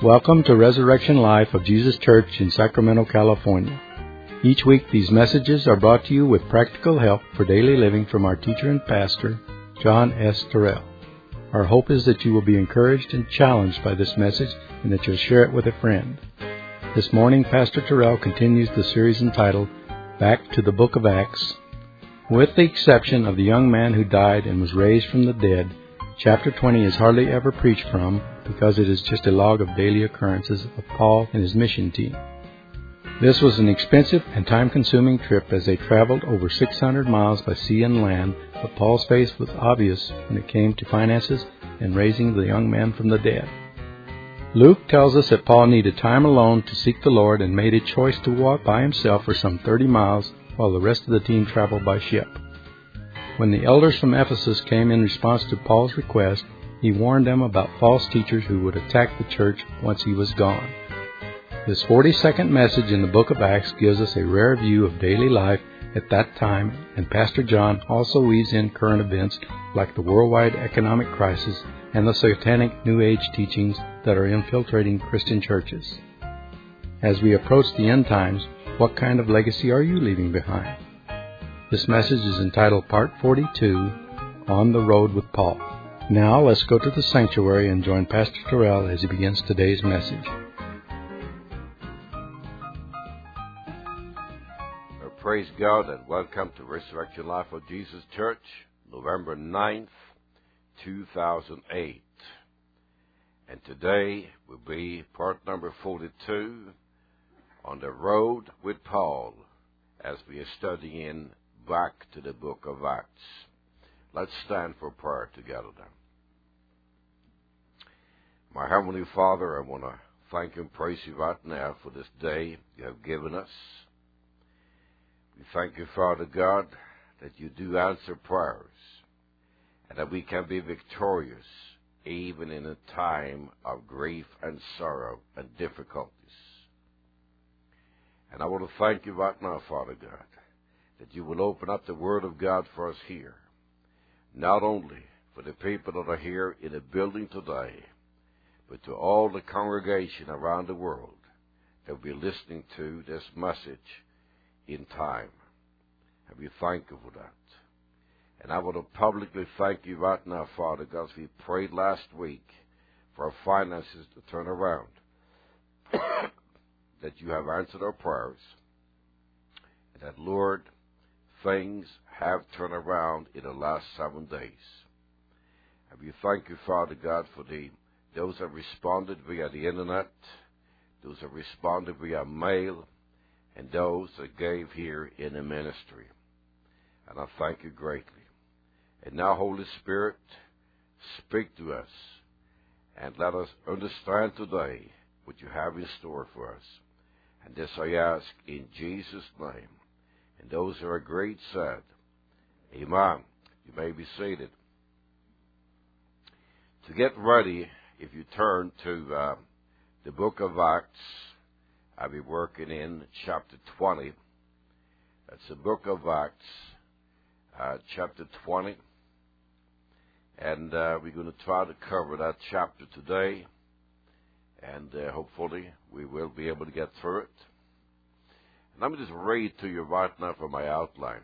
Welcome to Resurrection Life of Jesus Church in Sacramento, California. Each week these messages are brought to you with practical help for daily living from our teacher and pastor, John S. Terrell. Our hope is that you will be encouraged and challenged by this message and that you'll share it with a friend. This morning, Pastor Terrell continues the series entitled, Back to the Book of Acts. With the exception of the young man who died and was raised from the dead, Chapter 20 is hardly ever preached from because it is just a log of daily occurrences of Paul and his mission team. This was an expensive and time-consuming trip as they traveled over 600 miles by sea and land, but Paul's faith was obvious when it came to finances and raising the young man from the dead. Luke tells us that Paul needed time alone to seek the Lord and made a choice to walk by himself for some 30 miles while the rest of the team traveled by ship. When the elders from Ephesus came in response to Paul's request, he warned them about false teachers who would attack the church once he was gone. This 42nd message in the book of Acts gives us a rare view of daily life at that time, and Pastor John also weaves in current events like the worldwide economic crisis and the satanic New Age teachings that are infiltrating Christian churches. As we approach the end times, what kind of legacy are you leaving behind? This message is entitled Part 42, On the Road with Paul. Now let's go to the sanctuary and join Pastor Terrell as he begins today's message. Praise God and welcome to Resurrection Life of Jesus Church, November 9th, 2008. And today will be part number 42, On the Road with Paul, as we are studying back to the book of Acts. Let's stand for prayer together now. My Heavenly Father, I want to thank and praise you right now for this day you have given us. We thank you, Father God, that you do answer prayers and that we can be victorious even in a time of grief and sorrow and difficulties. And I want to thank you right now, Father God, that you will open up the Word of God for us here, not only for the people that are here in the building today, but to all the congregation around the world that will be listening to this message in time. And we thank you for that. And I want to publicly thank you right now, Father God, as we prayed last week for our finances to turn around, that you have answered our prayers, and that, Lord, things have turned around in the last 7 days. And we thank you, Father God, for those that responded via the internet, those that responded via mail, and those that gave here in the ministry. And I thank you greatly. And now, Holy Spirit, speak to us and let us understand today what you have in store for us. And this I ask in Jesus' name. And those who are agreed said, Amen. You may be seated. To get ready, if you turn to the book of Acts, I'll be working in chapter 20. That's the book of Acts, chapter 20. And we're going to try to cover that chapter today. And hopefully we will be able to get through it. Let me just read to you right now from my outline.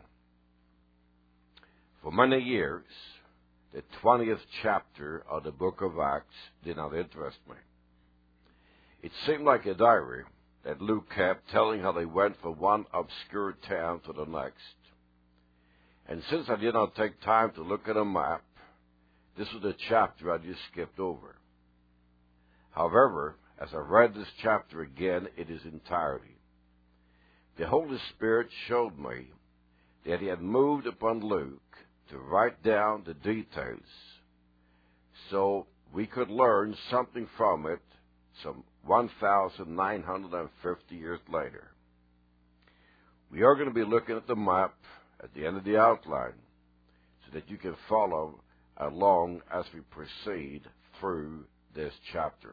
For many years, the 20th chapter of the book of Acts did not interest me. It seemed like a diary that Luke kept telling how they went from one obscure town to the next. And since I did not take time to look at a map, this was the chapter I just skipped over. However, as I read this chapter again in its entirety, the Holy Spirit showed me that he had moved upon Luke to write down the details so we could learn something from it some 1,950 years later. We are going to be looking at the map at the end of the outline so that you can follow along as we proceed through this chapter.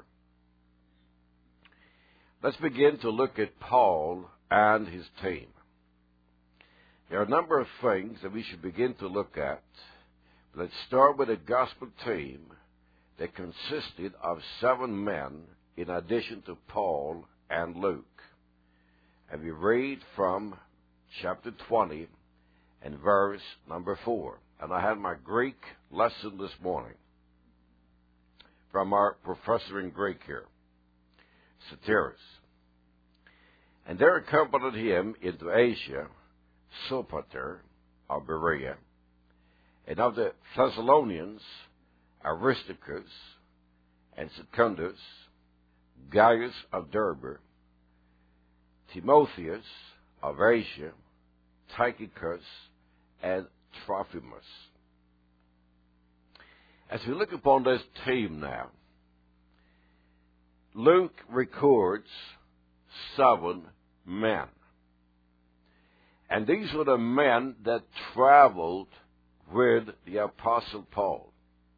Let's begin to look at Paul and his team. There are a number of things that we should begin to look at. Let's start with a gospel team that consisted of 7 men in addition to Paul and Luke. And we read from chapter 20 and verse number 4. And I had my Greek lesson this morning from our professor in Greek here, Soteris. And there accompanied him into Asia Sopater of Berea, and of the Thessalonians Aristarchus and Secundus, Gaius of Derbe, Timotheus of Asia, Tychicus, and Trophimus. As we look upon this team now, Luke records 7 men. And these were the men that traveled with the Apostle Paul.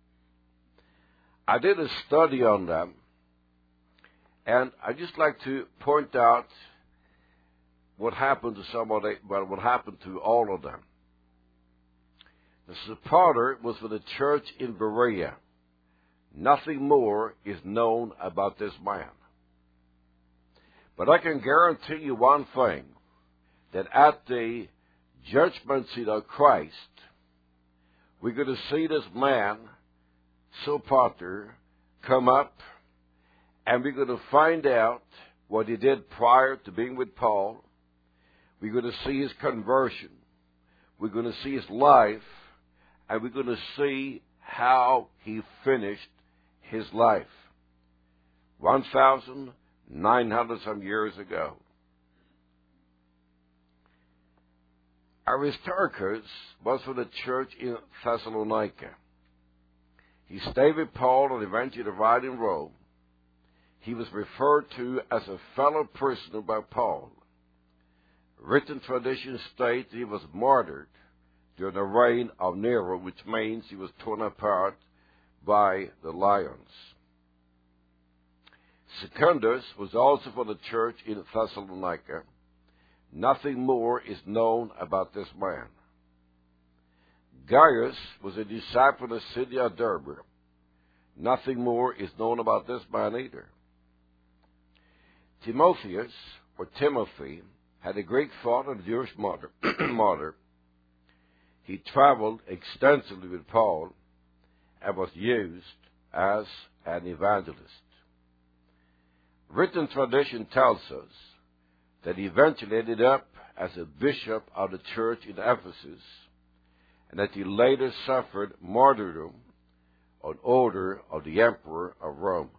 I did a study on them, and I'd just like to point out what happened to what happened to all of them. The Sopater was for the church in Berea. Nothing more is known about this man. But I can guarantee you one thing, that at the judgment seat of Christ, we're going to see this man, Sopater, come up, and we're going to find out what he did prior to being with Paul. We're going to see his conversion. We're going to see his life, and we're going to see how he finished his life 1,900 some years ago. Aristarchus was for the church in Thessalonica. He stayed with Paul and eventually arrived in Rome. He was referred to as a fellow prisoner by Paul. Written tradition states he was martyred during the reign of Nero, which means he was torn apart by the lions. Secundus was also for the church in Thessalonica. Nothing more is known about this man. Gaius was a disciple of the city of Derbe. Nothing more is known about this man either. Timotheus, or Timothy, had a Greek father and a Jewish mother. He traveled extensively with Paul and was used as an evangelist. Written tradition tells us that he eventually ended up as a bishop of the church in Ephesus, and that he later suffered martyrdom on order of the emperor of Rome.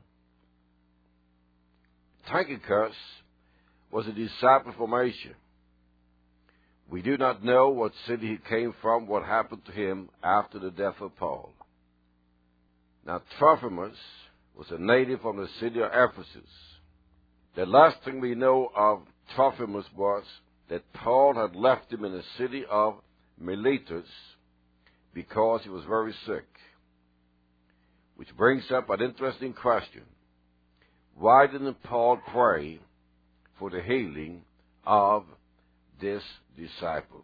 Tychicus was a disciple from Asia. We do not know what city he came from, what happened to him after the death of Paul. Now, Trophimus was a native from the city of Ephesus. The last thing we know of Trophimus was that Paul had left him in the city of Miletus because he was very sick. Which brings up an interesting question. Why didn't Paul pray for the healing of this disciple?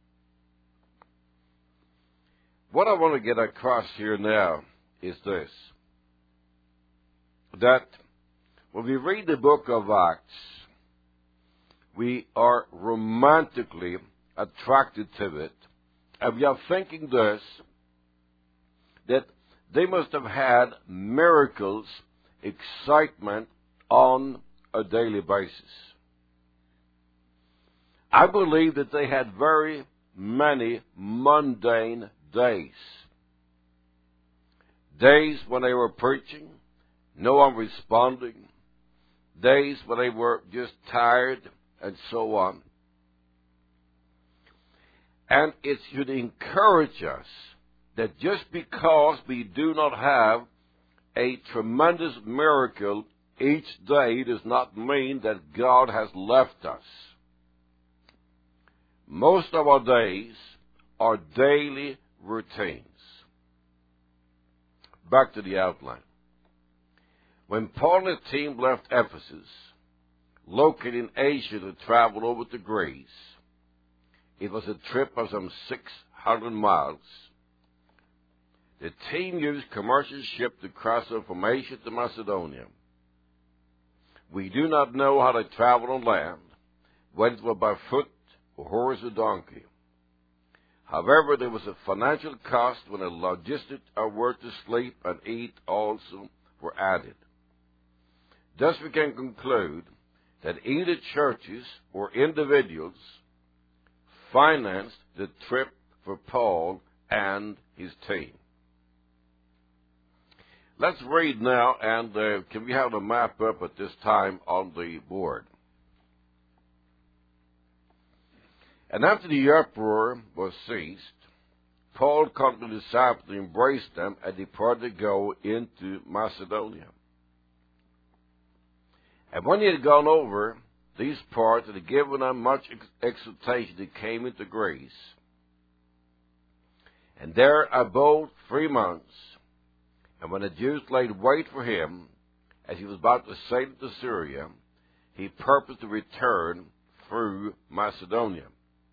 What I want to get across here now is this, that when we read the book of Acts, we are romantically attracted to it, and we are thinking this, that they must have had miracles, excitement on a daily basis. I believe that they had very many mundane days. Days when they were preaching, no one responding. Days when they were just tired, and so on. And it should encourage us that just because we do not have a tremendous miracle each day does not mean that God has left us. Most of our days are daily routines. Back to the outline. When Paul and his team left Ephesus, located in Asia, to travel over to Greece, it was a trip of some 600 miles. The team used commercial ship to cross over from Asia to Macedonia. We do not know how they traveled on land, whether it was by foot or horse or donkey. However, there was a financial cost when the logistics of where to sleep and eat also were added. Thus we can conclude that either churches or individuals financed the trip for Paul and his team. Let's read now, and can we have the map up at this time on the board? And after the uproar was ceased, Paul called the disciples to embrace them and departed to go into Macedonia. And when he had gone over these parts and had given them much exhortation, he came into Greece. And there abode 3 months. And when the Jews laid wait for him, as he was about to sail to Syria, he purposed to return through Macedonia.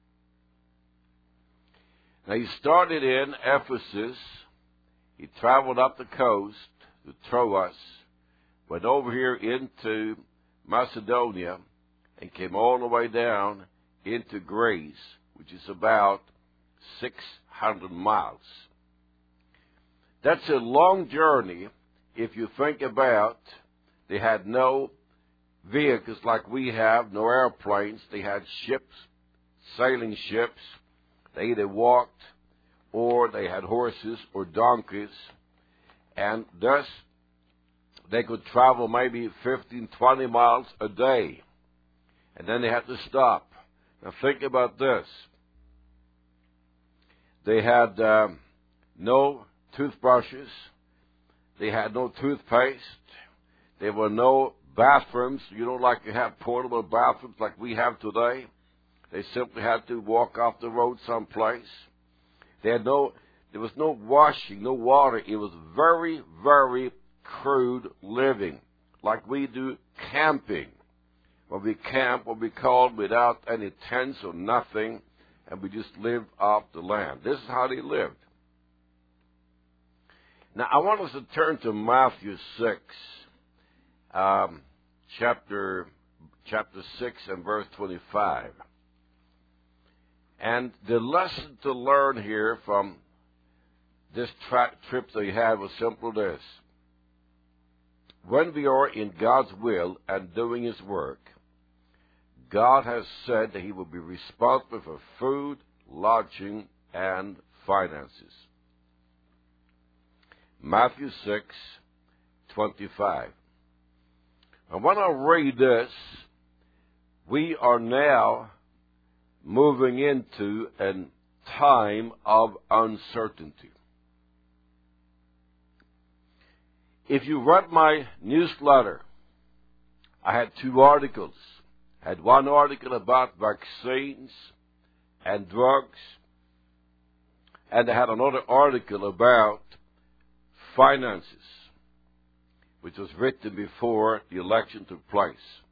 Now he started in Ephesus. He traveled up the coast to Troas, went over here into Macedonia, and came all the way down into Greece, which is about 600 miles. That's a long journey if you think about they had no vehicles like we have, no airplanes. They had ships, sailing ships. They either walked or they had horses or donkeys, and thus they could travel maybe 15, 20 miles a day, and then they had to stop. Now think about this. They had no toothbrushes. They had no toothpaste. There were no bathrooms. You don't like to have portable bathrooms like we have today. They simply had to walk off the road someplace. There was no washing, no water. It was very, very crude living, like we do camping. When we camp, what we call without any tents or nothing, and we just live off the land. This is how they lived. Now, I want us to turn to Matthew 6, chapter 6 and verse 25. And the lesson to learn here from this trip that we had was simple this. When we are in God's will and doing His work, God has said that He will be responsible for food, lodging, and finances. Matthew 6:25. And when I read this, we are now moving into a time of uncertainty. If you read my newsletter, I had 2 articles. I had one article about vaccines and drugs, and I had another article about finances, which was written before the election took place.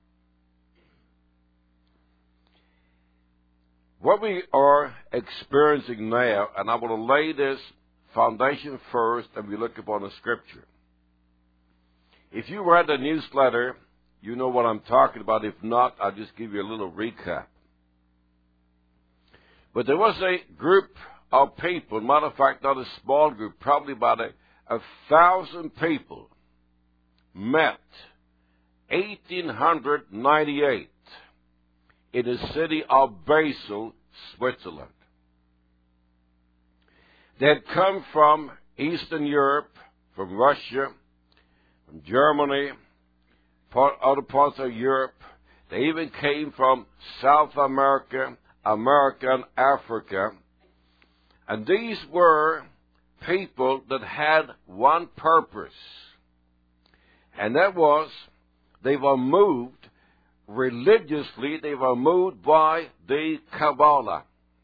What we are experiencing now, and I want to lay this foundation first, and we look upon the Scripture. If you read the newsletter, you know what I'm talking about. If not, I'll just give you a little recap. But there was a group of people, matter of fact, not a small group, probably about 1,000 people, met 1898 in the city of Basel, Switzerland. They had come from Eastern Europe, from Russia, from Germany, other parts of Europe. They even came from South America, America, and Africa. And these were people that had one purpose, and that was they were moved religiously, they were moved by the Kabbalah.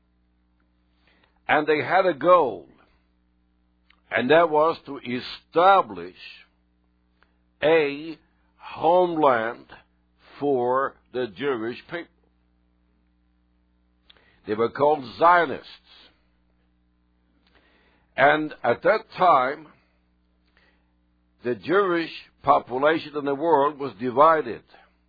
And they had a goal, and that was to establish a homeland for the Jewish people. They were called Zionists. And at that time, the Jewish population in the world was divided.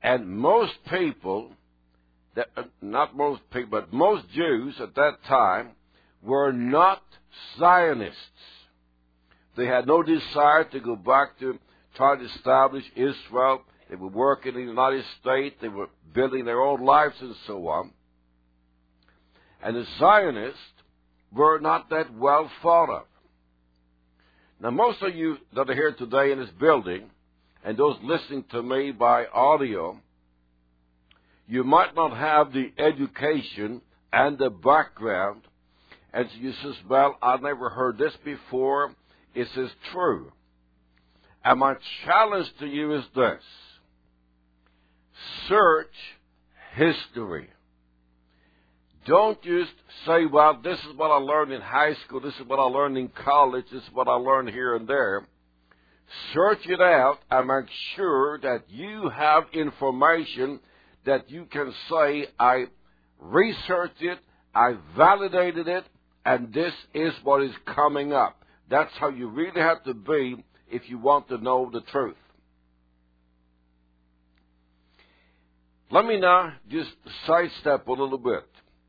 And most people, not most people, but most Jews at that time were not Zionists. They had no desire to go back to try to establish Israel. They were working in the United States. They were building their own lives and so on. And the Zionists were not that well thought of. Now, most of you that are here today in this building, and those listening to me by audio, you might not have the education and the background, and so you says, well, I've never heard this before. Is this true? And my challenge to you is this. Search history. Don't just say, well, this is what I learned in high school, this is what I learned in college, this is what I learned here and there. Search it out and make sure that you have information that you can say, I researched it, I validated it, and this is what is coming up. That's how you really have to be if you want to know the truth. Let me now just sidestep a little bit.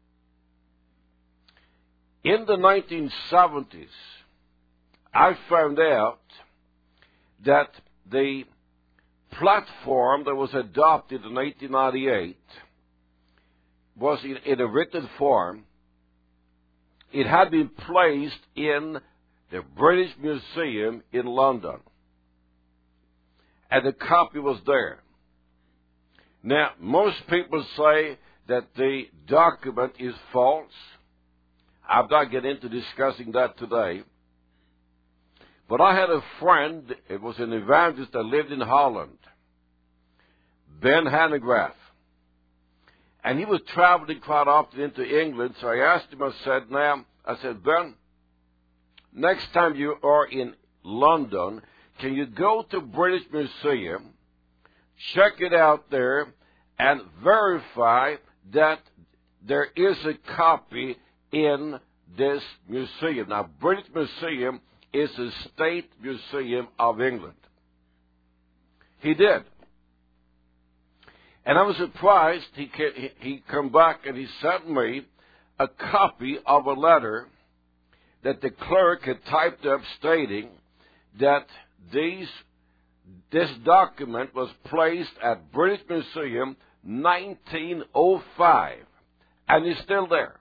In the 1970s, I found out that the platform that was adopted in 1898 was in a written form. It had been placed in the British Museum in London, and the copy was there. Now, most people say that the document is false. I'm not getting into discussing that today. But I had a friend, it was an evangelist that lived in Holland, Ben Hanegraaff. And he was traveling quite often into England, so I asked him, I said, Ben, next time you are in London, can you go to British Museum, check it out there, and verify that there is a copy in this museum. Now, British Museum is the State Museum of England. He did. And I was surprised. He come back and he sent me a copy of a letter that the clerk had typed up stating that this document was placed at British Museum 1905, and it's still there.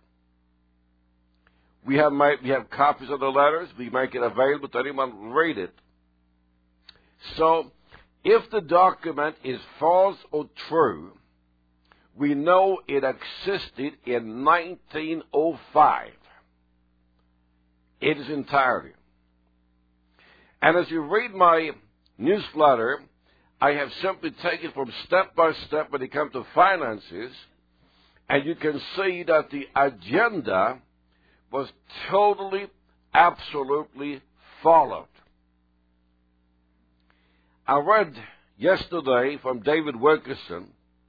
We have copies of the letters. We make it available to anyone who will read it. So, if the document is false or true, we know it existed in 1905. In its entirety. And as you read my newsletter, I have simply taken from step by step when it comes to finances, and you can see that the agenda was totally, absolutely followed. I read yesterday from David Wilkerson,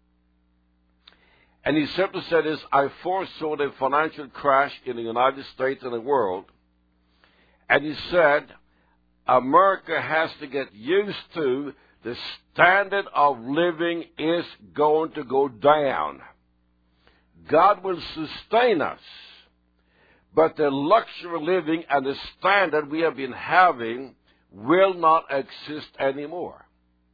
and he simply said this: I foresaw the financial crash in the United States and the world, and he said, America has to get used to the standard of living is going to go down. God will sustain us, but the luxury living and the standard we have been having will not exist anymore.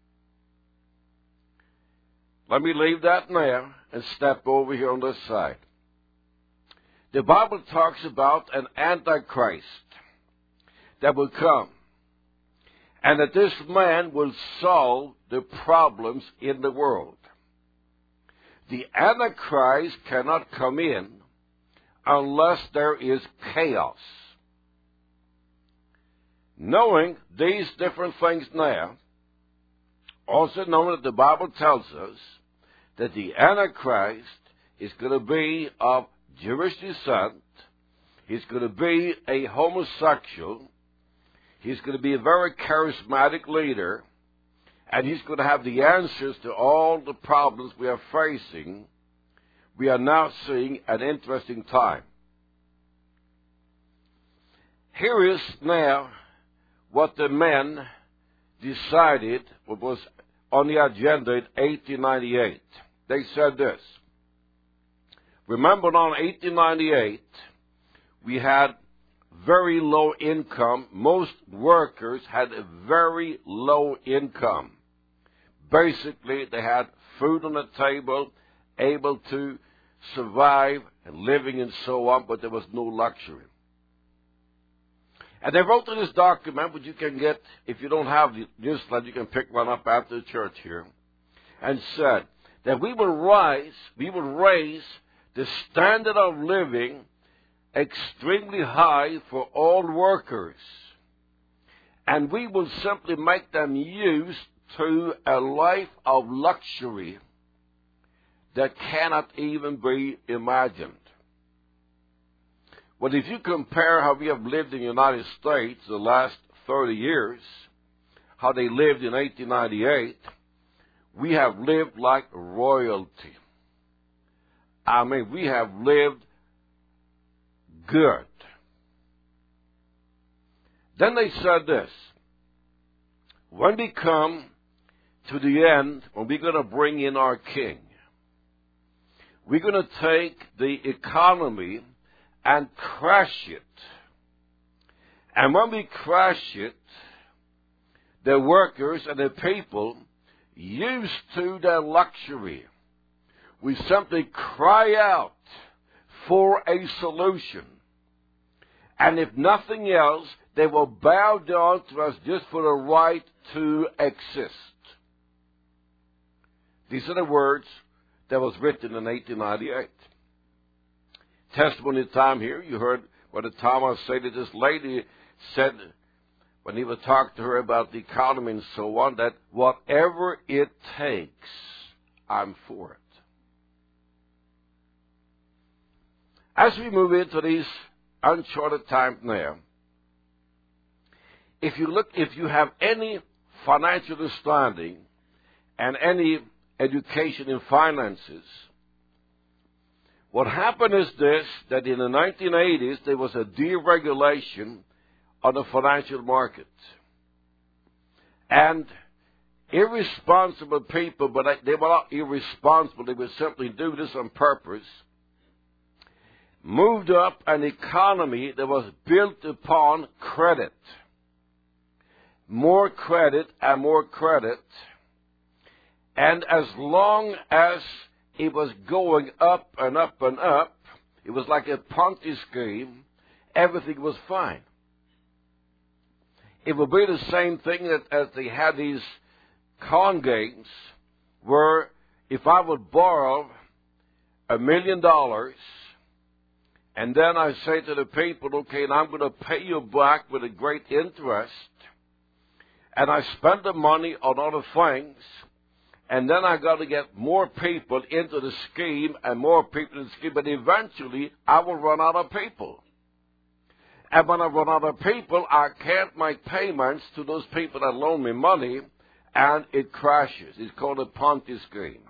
Let me leave that now and step over here on this side. The Bible talks about an Antichrist that will come, and that this man will solve the problems in the world. The Antichrist cannot come in unless there is chaos. Knowing these different things now, also knowing that the Bible tells us that the Antichrist is going to be of Jewish descent, he's going to be a homosexual, he's going to be a very charismatic leader, and he's going to have the answers to all the problems we are facing. We are now seeing an interesting time. Here is now what the men decided, what was on the agenda in 1898. They said this. Remember, on 1898, we had very low income. Most workers had a very low income. Basically, they had food on the table, able to survive and living and so on, but there was no luxury. And they wrote in this document, which you can get, if you don't have the newsletter, you can pick one up after the church here, and said that we will raise the standard of living extremely high for all workers. And we will simply make them used to a life of luxury that cannot even be imagined. Well, if you compare how we have lived in the United States the last 30 years, how they lived in 1898, we have lived like royalty. I mean, we have lived good. Then they said this, when we come to the end, when we're going to bring in our king, we're going to take the economy and crash it. And when we crash it, the workers and the people used to their luxury, we simply cry out for a solution. And if nothing else, they will bow down to us just for the right to exist. These are the words that was written in 1898. Testimony time here, you heard Brother Thomas say that this lady said, when he would talk to her about the economy and so on, that whatever it takes, I'm for it. As we move into these uncharted times now, if you have any financial understanding and any education in finances, what happened is this, that in the 1980s there was a deregulation on the financial market. And irresponsible people, but they were not irresponsible, they would simply do this on purpose, moved up an economy that was built upon credit. More credit and more credit. And as long as it was going up and up and up, it was like a Ponzi scheme, everything was fine. It would be the same thing that as they had these con games, where if I would borrow $1 million, and then I say to the people, okay, and I'm going to pay you back with a great interest, and I spend the money on other things, and then I got to get more people into the scheme and more people in the scheme, but eventually I will run out of people. And when I run out of people, I can't make payments to those people that loan me money, and it crashes. It's called a Ponzi scheme.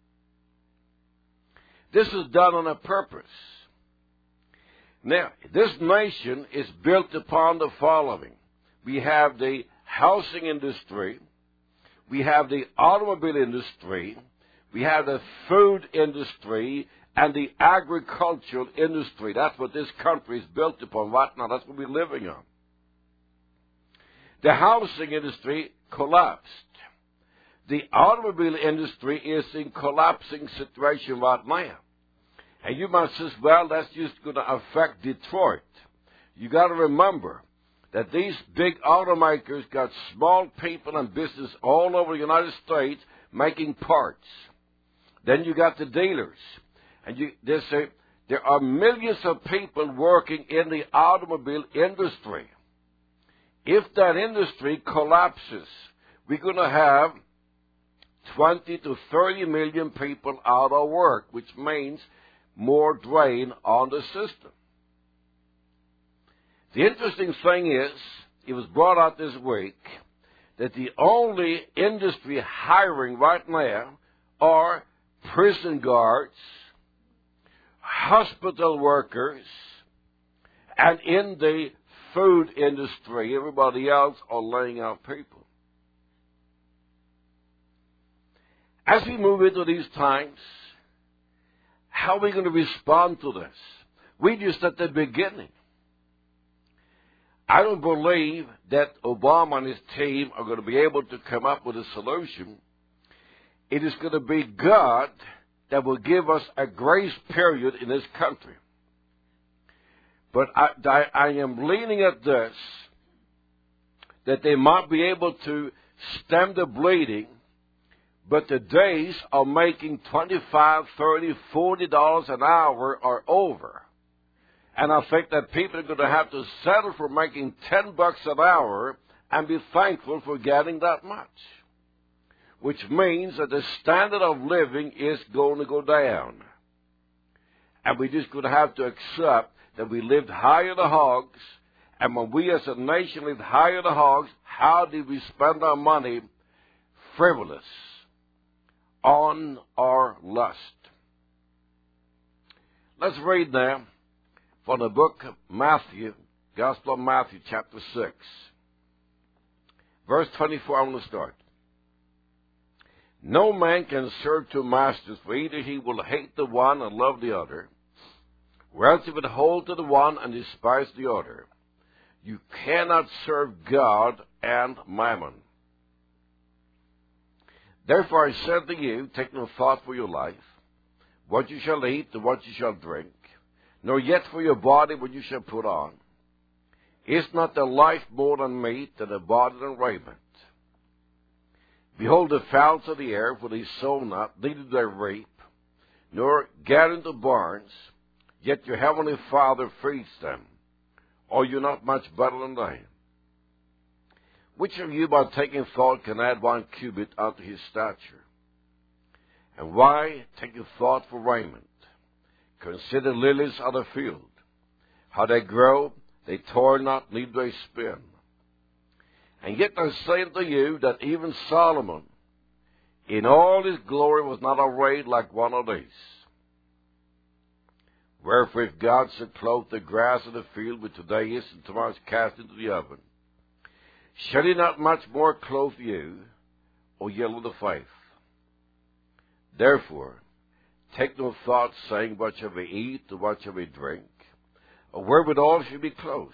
This is done on a purpose. Now, this nation is built upon the following. We have the housing industry, we have the automobile industry, we have the food industry, and the agricultural industry. That's what this country is built upon right now. That's what we're living on. The housing industry collapsed. The automobile industry is in collapsing situation right now. And you might say, well, that's just going to affect Detroit. You got to remember that these big automakers got small people and business all over the United States making parts. Then you got the dealers. And they say there are millions of people working in the automobile industry. If that industry collapses, we're going to have 20 to 30 million people out of work, which means more drain on the system. The interesting thing is, it was brought out this week, that the only industry hiring right now are prison guards, hospital workers, and in the food industry. Everybody else are laying out people. As we move into these times, how are we going to respond to this? We're just at the beginning. I don't believe that Obama and his team are going to be able to come up with a solution. It is going to be God that will give us a grace period in this country. But I am leaning at this, that they might be able to stem the bleeding, but the days of making $25, $30, $40 an hour are over. And I think that people are going to have to settle for making $10 an hour and be thankful for getting that much. Which means that the standard of living is going to go down. And we're just going to have to accept that we lived higher the hogs, and when we as a nation lived higher the hogs, how did we spend our money? Frivolous, on our lust. Let's read now from the book of Matthew, Gospel of Matthew, chapter 6. Verse 24, I'm going to start. No man can serve two masters, for either he will hate the one and love the other, or else he would hold to the one and despise the other. You cannot serve God and mammon. Therefore I said to you, take no thought for your life, what you shall eat or what you shall drink, nor yet for your body what you shall put on. Is not the life more than meat, and the body than raiment? Behold the fowls of the air, for they sow not, neither do they reap, nor gather into barns, yet your heavenly Father feeds them. Are you not much better than they? Which of you, by taking thought, can add 1 cubit unto his stature? And why take you thought for raiment? Consider lilies of the field, how they grow, they toil not, neither do they spin. And yet I say unto you that even Solomon, in all his glory, was not arrayed like one of these. Wherefore, if God so clothe the grass of the field, which today is and tomorrow is cast into the oven, shall he not much more clothe you, O ye little faith? Therefore, take no thought, saying, what shall we eat, or what shall we drink, or wherewithal shall we be clothed?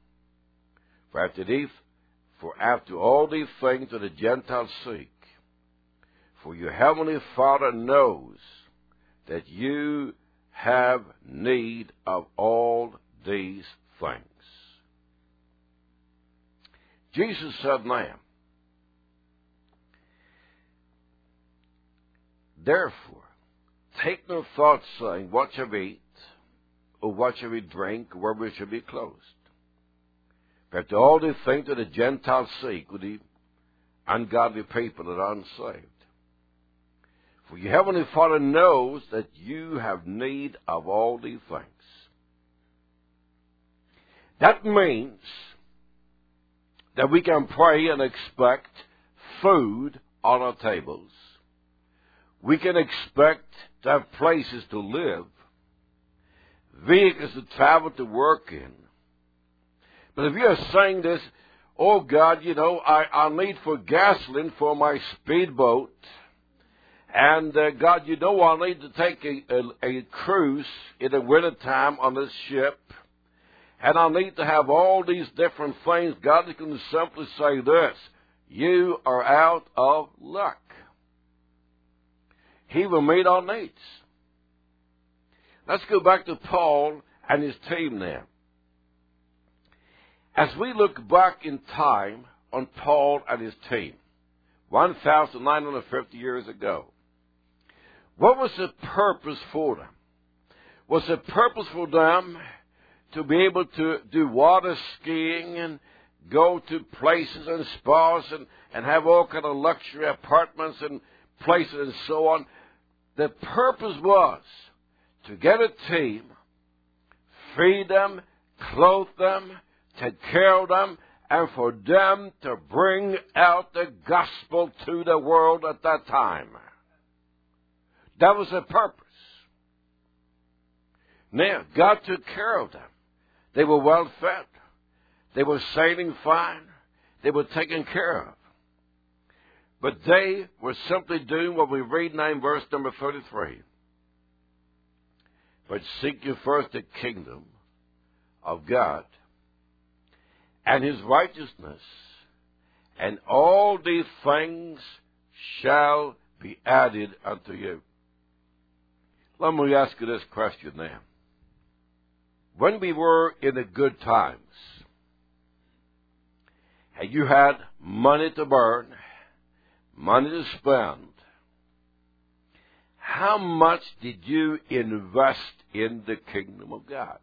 For after all these things do the Gentiles seek. For your heavenly Father knows that you have need of all these things. Jesus said now, therefore, take no thought, saying, what shall we eat, or what shall we drink, or where we shall be clothed? For after all these things that the Gentiles seek, with the ungodly people that are unsaved. For your heavenly Father knows that you have need of all these things. That means that we can pray and expect food on our tables. We can expect to have places to live, vehicles to travel to work in. But if you're saying this, oh God, I need for gasoline for my speedboat, and God, I need to take a cruise in the wintertime on this ship, and I need to have all these different things, God is going to simply say this: you are out of luck. He will meet our needs. Let's go back to Paul and his team now. As we look back in time on Paul and his team, 1,950 years ago, what was the purpose for them? Was the purpose for them to be able to do water skiing and go to places and spas and have all kind of luxury apartments and places and so on? The purpose was to get a team, feed them, clothe them, take care of them, and for them to bring out the gospel to the world at that time. That was the purpose. Now, God took care of them. They were well fed. They were sailing fine. They were taken care of. But they were simply doing what we read now in verse number 33. But seek ye first the kingdom of God and his righteousness, and all these things shall be added unto you. Let me ask you this question now. When we were in the good times, and you had money to burn, money to spend, how much did you invest in the kingdom of God?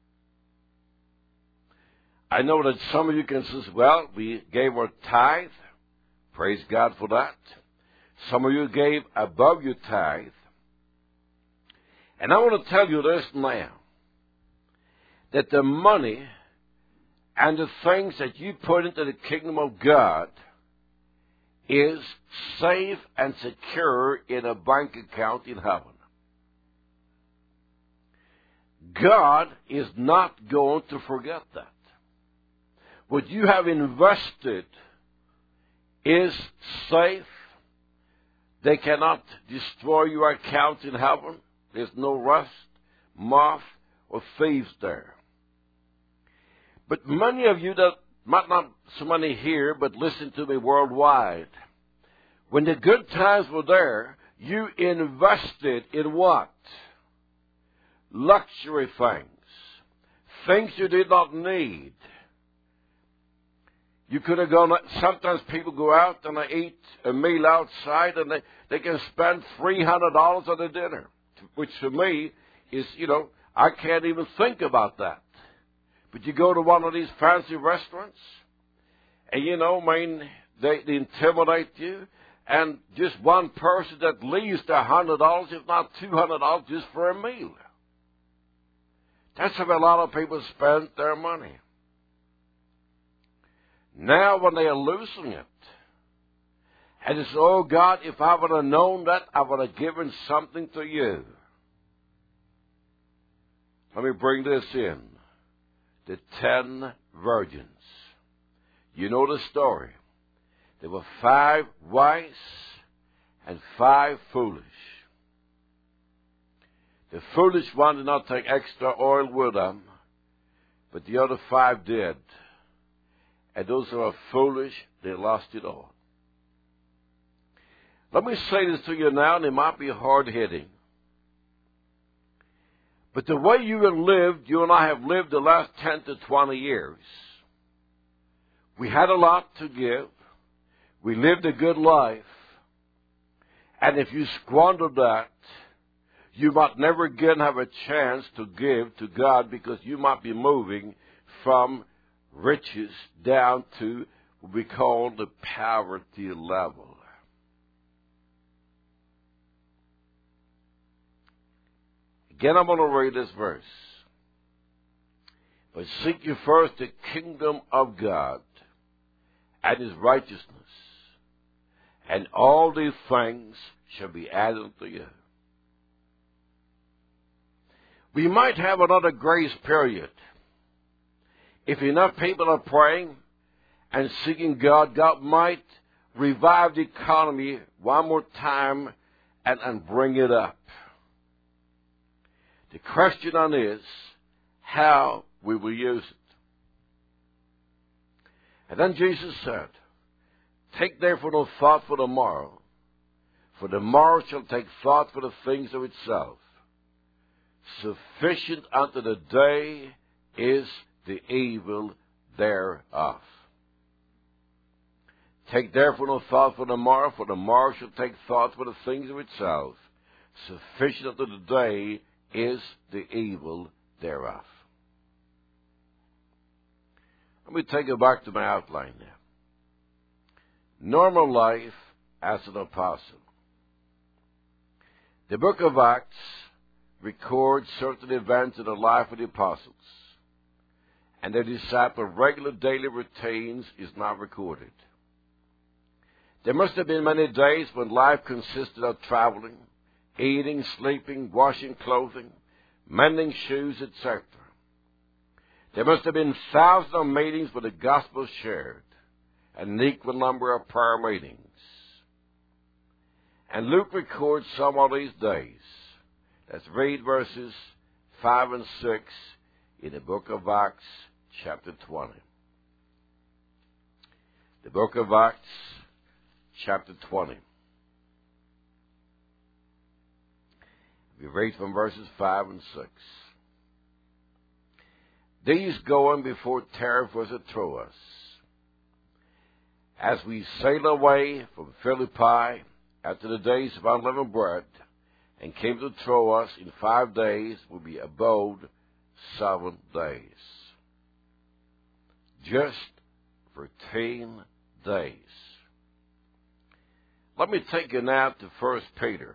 I know that some of you can say, well, we gave our tithe. Praise God for that. Some of you gave above your tithe. And I want to tell you this now, that the money and the things that you put into the kingdom of God is safe and secure in a bank account in heaven. God is not going to forget that. What you have invested is safe. They cannot destroy your account in heaven. There's no rust, moth, or thieves there. But many of you that might not so many here, but listen to me worldwide. When the good times were there, you invested in what? Luxury things. Things you did not need. You could have gone, sometimes people go out and they eat a meal outside and they can spend $300 on a dinner, which for me is, I can't even think about that. But you go to one of these fancy restaurants and, they intimidate you, and just one person that leaves $100, if not $200, just for a meal. That's how a lot of people spend their money. Now when they are losing it, and it's, oh God, if I would have known that, I would have given something to you. Let me bring this in. The 10 virgins. You know the story. There were 5 wise and 5 foolish. The foolish one did not take extra oil with them, but the other 5 did. And those who are foolish, they lost it all. Let me say this to you now, and it might be hard-hitting. But the way you have lived, you and I have lived the last 10 to 20 years. We had a lot to give. We lived a good life. And if you squander that, you might never again have a chance to give to God, because you might be moving from riches down to what we call the poverty level. Again, I'm going to read this verse. But seek ye first the kingdom of God and his righteousness, and all these things shall be added unto you. We might have another grace period. If enough people are praying and seeking God, God might revive the economy one more time and bring it up. The question on is how we will use it. And then Jesus said, take therefore no thought for the morrow, for the morrow shall take thought for the things of itself. Sufficient unto the day is the evil thereof. Take therefore no thought for the morrow shall take thought for the things of itself. Sufficient unto the day is the evil thereof. Let me take it back to my outline now. Normal life as an apostle. The book of Acts records certain events in the life of the apostles, and their disciples' regular daily routines is not recorded. There must have been many days when life consisted of traveling, eating, sleeping, washing clothing, mending shoes, etc. There must have been thousands of meetings where the gospel shared, and an equal number of prayer meetings. And Luke records some of these days. Let's read verses 5 and 6 in the book of Acts, chapter 20. The book of Acts, chapter 20. We read from verses 5 and 6. These going before Tyrannus at Troas. As we sailed away from Philippi after the days of unleavened bread, and came to Troas in 5 days, we abode 7 days. Just 13 days. Let me take you now to 1 Peter.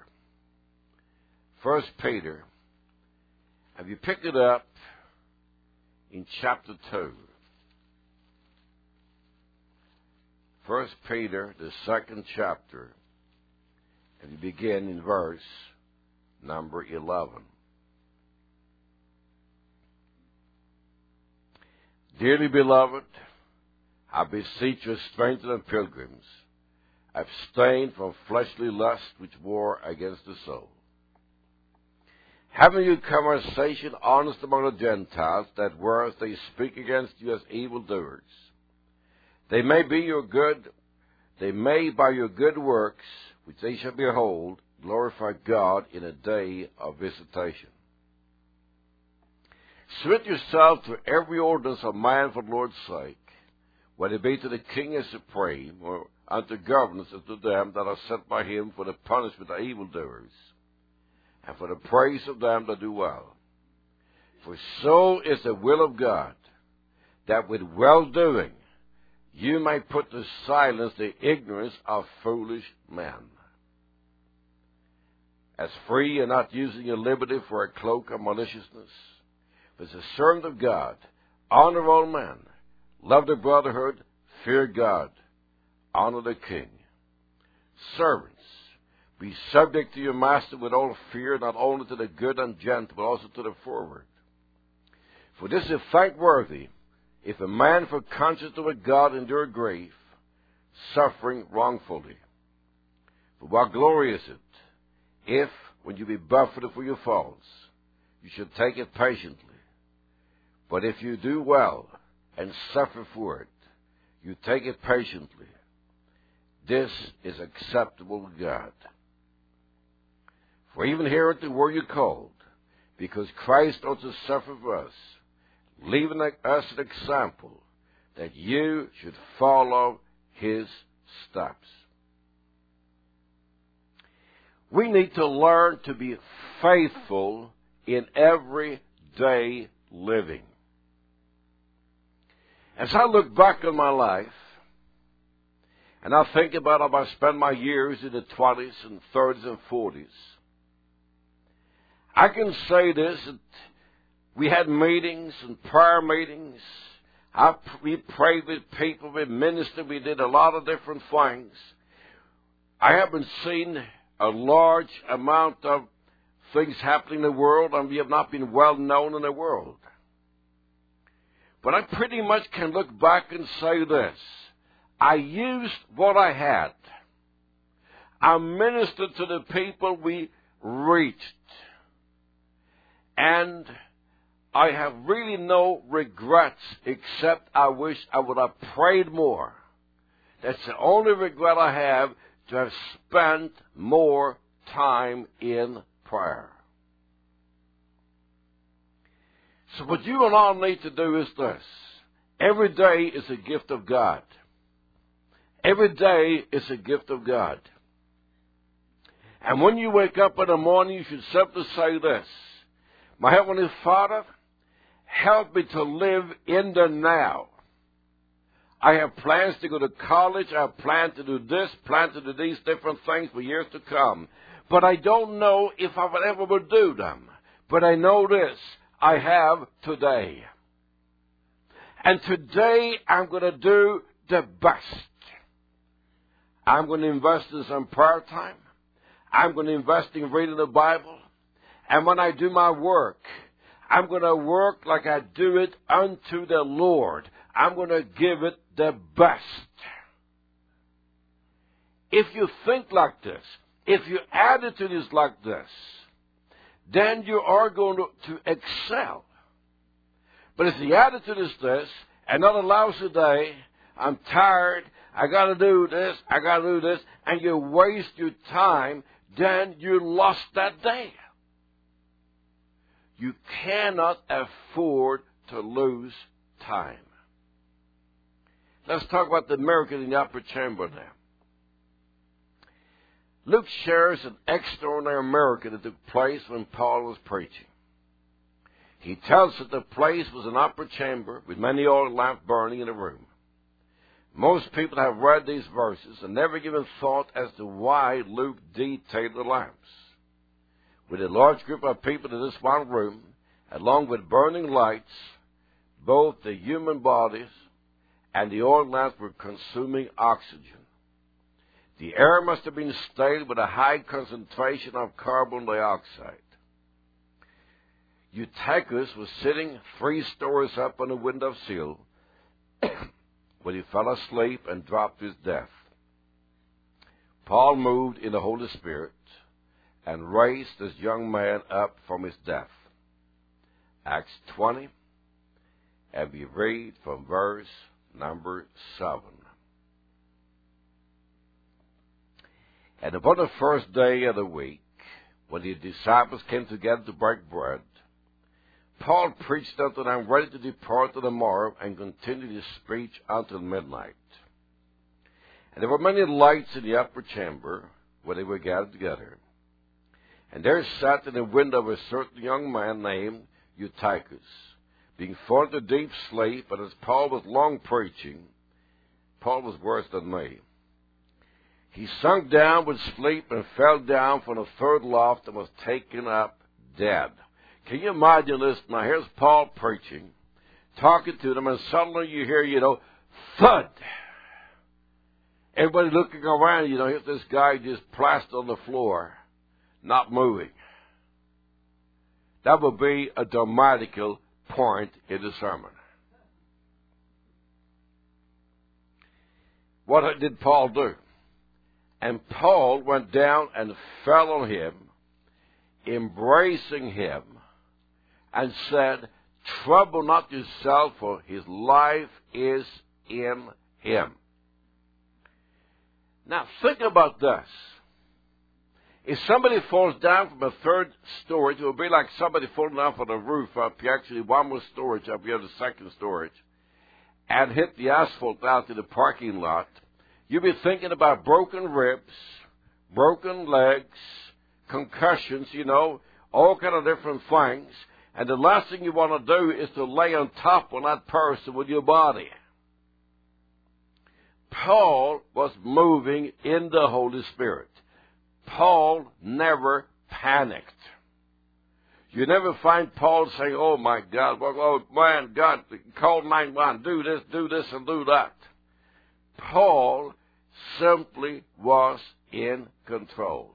1 Peter, have you picked it up in chapter 2? 1 Peter, the 2nd chapter, and you begin in verse number 11. Dearly beloved, I beseech you, strangers and pilgrims, abstain from fleshly lusts which war against the soul. Having your conversation honest among the Gentiles, that whereas they speak against you as evildoers, they may by your good works, which they shall behold, glorify God in a day of visitation. Submit yourself to every ordinance of man for the Lord's sake, whether it be to the king as supreme, or unto governors as to them that are sent by him for the punishment of evildoers, and for the praise of them that do well. For so is the will of God, that with well-doing you may put to silence the ignorance of foolish men. As free and not using your liberty for a cloak of maliciousness, but as a servant of God, honor all men, love the brotherhood, fear God, honor the king. Servants, be subject to your master with all fear, not only to the good and gentle, but also to the forward. For this is thankworthy, if a man for conscience toward God endure grief, suffering wrongfully. For what glory is it, if, when you be buffeted for your faults, you should take it patiently? But if you do well and suffer for it, you take it patiently. This is acceptable to God. For even hereunto were you called, because Christ also suffered for us, leaving us an example, that you should follow his steps. We need to learn to be faithful in everyday living. As I look back on my life, and I think about how I spent my years in the 20s and 30s and 40s, I can say this, that we had meetings and prayer meetings. We prayed with people, we ministered, we did a lot of different things. I haven't seen a large amount of things happening in the world, and we have not been well known in the world. But I pretty much can look back and say this: I used what I had. I ministered to the people we reached. And I have really no regrets, except I wish I would have prayed more. That's the only regret I have, to have spent more time in prayer. So what you and I need to do is this. Every day is a gift of God. Every day is a gift of God. And when you wake up in the morning, you should simply say this: my Heavenly Father, help me to live in the now. I have plans to go to college. I have planned to do this, planned to do these different things for years to come. But I don't know if I will ever do them. But I know this: I have today. And today I'm going to do the best. I'm going to invest in some prayer time. I'm going to invest in reading the Bible. And when I do my work, I'm going to work like I do it unto the Lord. I'm going to give it the best. If you think like this, If your attitude is like this, then you are going to excel. But if the attitude is this, another lousy day, I'm tired, I got to do this, and you waste your time, then you lost that day. You cannot afford to lose time. Let's talk about the miracle in the upper chamber now. Luke shares an extraordinary miracle that took place when Paul was preaching. He tells that the place was an upper chamber with many oil lamps burning in the room. Most people have read these verses and never given thought as to why Luke detailed the lamps. With a large group of people in this one room, along with burning lights, both the human bodies and the oil lamps were consuming oxygen. The air must have been stale with a high concentration of carbon dioxide. Eutychus was sitting 3 stories up on the window sill when he fell asleep and dropped to his death. Paul moved in the Holy Spirit and raised this young man up from his death. Acts 20, and we read from verse number 7. And upon the first day of the week, when the disciples came together to break bread, Paul preached unto them, ready to depart on the morrow, and continued his speech until midnight. And there were many lights in the upper chamber where they were gathered together. And there sat in the window a certain young man named Eutychus, being fallen to deep sleep, and as Paul was long preaching, Paul was worse than me. He sunk down with sleep and fell down from the 3rd loft and was taken up dead. Can you imagine this? Now here's Paul preaching, talking to them, and suddenly you hear, thud. Everybody looking around, here's this guy just plastered on the floor, not moving. That would be a dramatical point in the sermon. What did Paul do? And Paul went down and fell on him, embracing him, and said, trouble not yourself, for his life is in him. Now think about this. If somebody falls down from a 3rd story, it would be like somebody falling down from the roof up here, actually one more storage up here, the 2nd storage, and hit the asphalt out to the parking lot. You'll be thinking about broken ribs, broken legs, concussions, all kind of different things. And the last thing you want to do is to lay on top of that person with your body. Paul was moving in the Holy Spirit. Paul never panicked. You never find Paul saying, oh my God, oh man, God, call 911, do this, and do that. Paul simply was in control.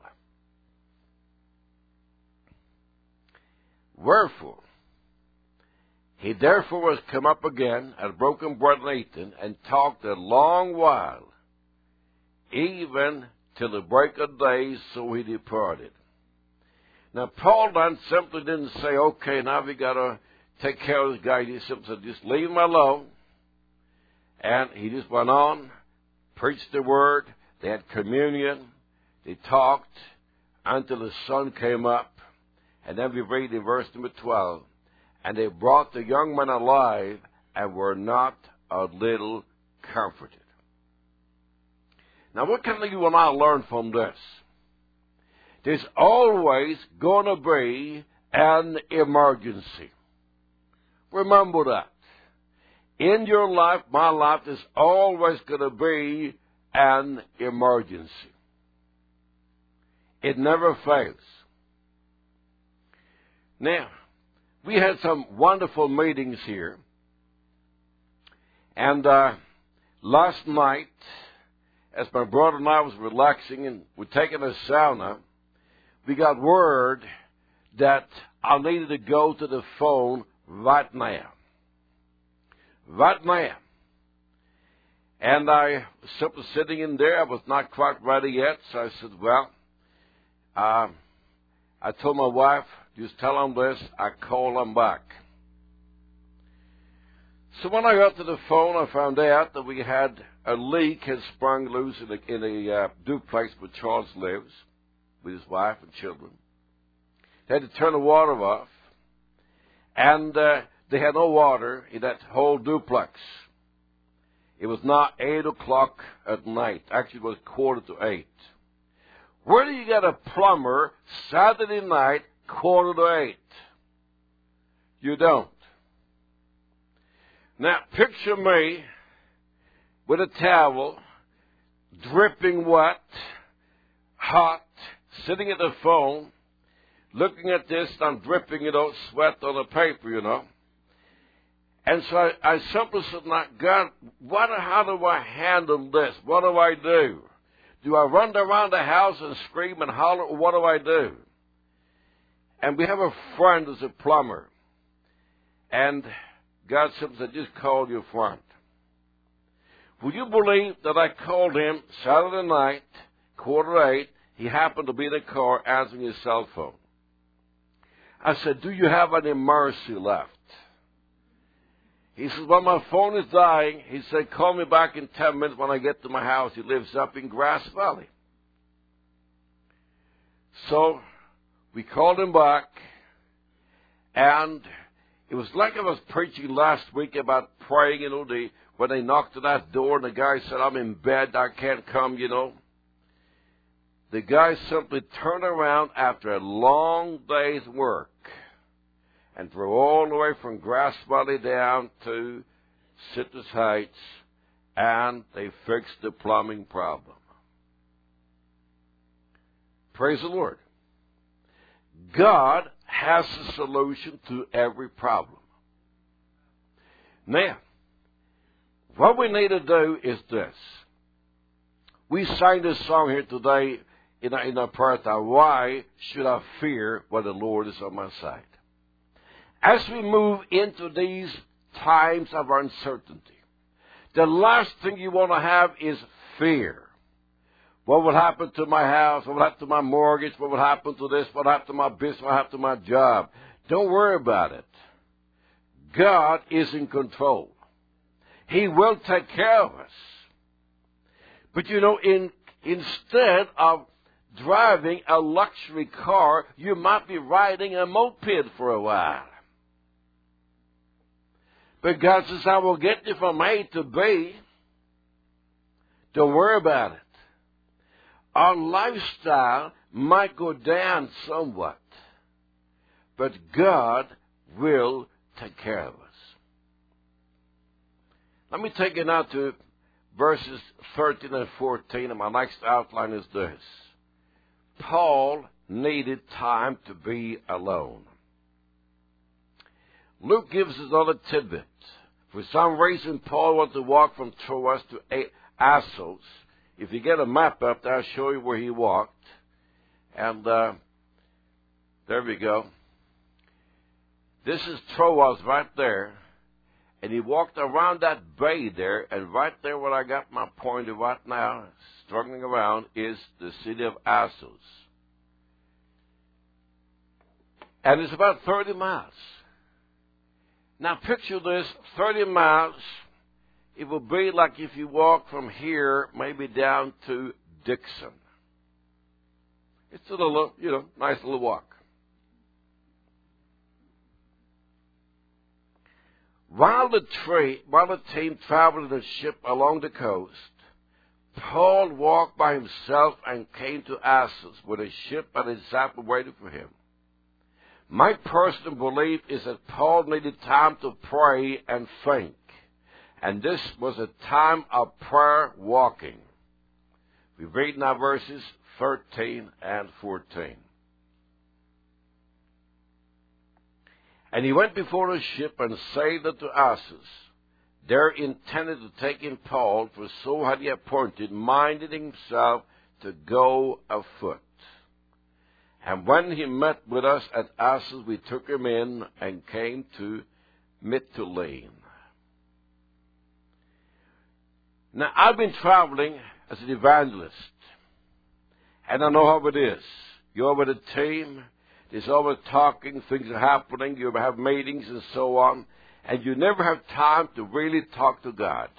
Wherefore, he therefore was come up again, had broken bread and eaten, and talked a long while, even till the break of day, so he departed. Now, Paul then simply didn't say, okay, now we got to take care of this guy. He simply said, just leave him alone. And he just went on, preached the word, they had communion, they talked until the sun came up. And then we read in verse number 12, and they brought the young man alive and were not a little comforted. Now, what can you and I learn from this? There's always going to be an emergency. Remember that. In your life, my life, there's always going to be an emergency. It never fails. Now, we had some wonderful meetings here. And last night, as my brother and I was relaxing and we're taking a sauna, we got word that I needed to go to the phone right now. Right now. And I was simply sitting in there. I was not quite ready yet, so I said, well, I told my wife, just tell them this, I call them back. So when I got to the phone, I found out that we had a leak had sprung loose in a duplex where Charles lives with his wife and children. They had to turn the water off, and they had no water in that whole duplex. It was now 8 o'clock at night. Actually, it was 7:45. Where do you get a plumber Saturday night, 7:45? You don't. Now, picture me with a towel, dripping wet, hot, sitting at the phone, looking at this, I'm dripping, sweat on the paper, And so I simply said, now, God, how do I handle this? What do I do? Do I run around the house and scream and holler, or what do I do? And we have a friend who's a plumber. And God simply said, just call your friend. Will you believe that I called him Saturday night, 7:45? He happened to be in the car answering his cell phone. I said, do you have any mercy left? He says, well, my phone is dying. He said, call me back in 10 minutes when I get to my house. He lives up in Grass Valley. So we called him back, and it was like I was preaching last week about praying, when they knocked on that door and the guy said, I'm in bed, I can't come, The guy simply turned around after a long day's work and drove all the way from Grass Valley down to Citrus Heights, and they fixed the plumbing problem. Praise the Lord. God has a solution to every problem. Now, what we need to do is this. We sang this song here today in our prayer time, why should I fear when the Lord is on my side? As we move into these times of uncertainty, the last thing you want to have is fear. What will happen to my house? What will happen to my mortgage? What will happen to this? What will happen to my business? What will happen to my job? Don't worry about it. God is in control. He will take care of us. But instead of driving a luxury car, you might be riding a moped for a while. But God says, I will get you from A to B. Don't worry about it. Our lifestyle might go down somewhat, but God will take care of us. Let me take you now to verses 13 and 14, and my next outline is this. Paul needed time to be alone. Luke gives us another tidbit. For some reason, Paul wanted to walk from Troas to Assos. If you get a map up there, I'll show you where he walked. And there we go. This is Troas right there. And he walked around that bay there, and right there where I got my pointer right now, struggling around, is the city of Assos. And it's about 30 miles. Now picture this, 30 miles. It will be like if you walk from here maybe down to Dixon. It's a little, nice little walk. While the team traveled in a ship along the coast, Paul walked by himself and came to Assos with a ship and a disciple waiting for him. My personal belief is that Paul needed time to pray and think. And this was a time of prayer walking. We read now verses 13 and 14. And he went before the ship and sailed unto Assos. There intended to take in Paul, for so had he appointed, minding himself to go afoot. And when he met with us at Assos, we took him in and came to Mytilene. Now, I've been traveling as an evangelist, and I know how it is. You're with a team. There's always talking. Things are happening. You have meetings and so on. And you never have time to really talk to God.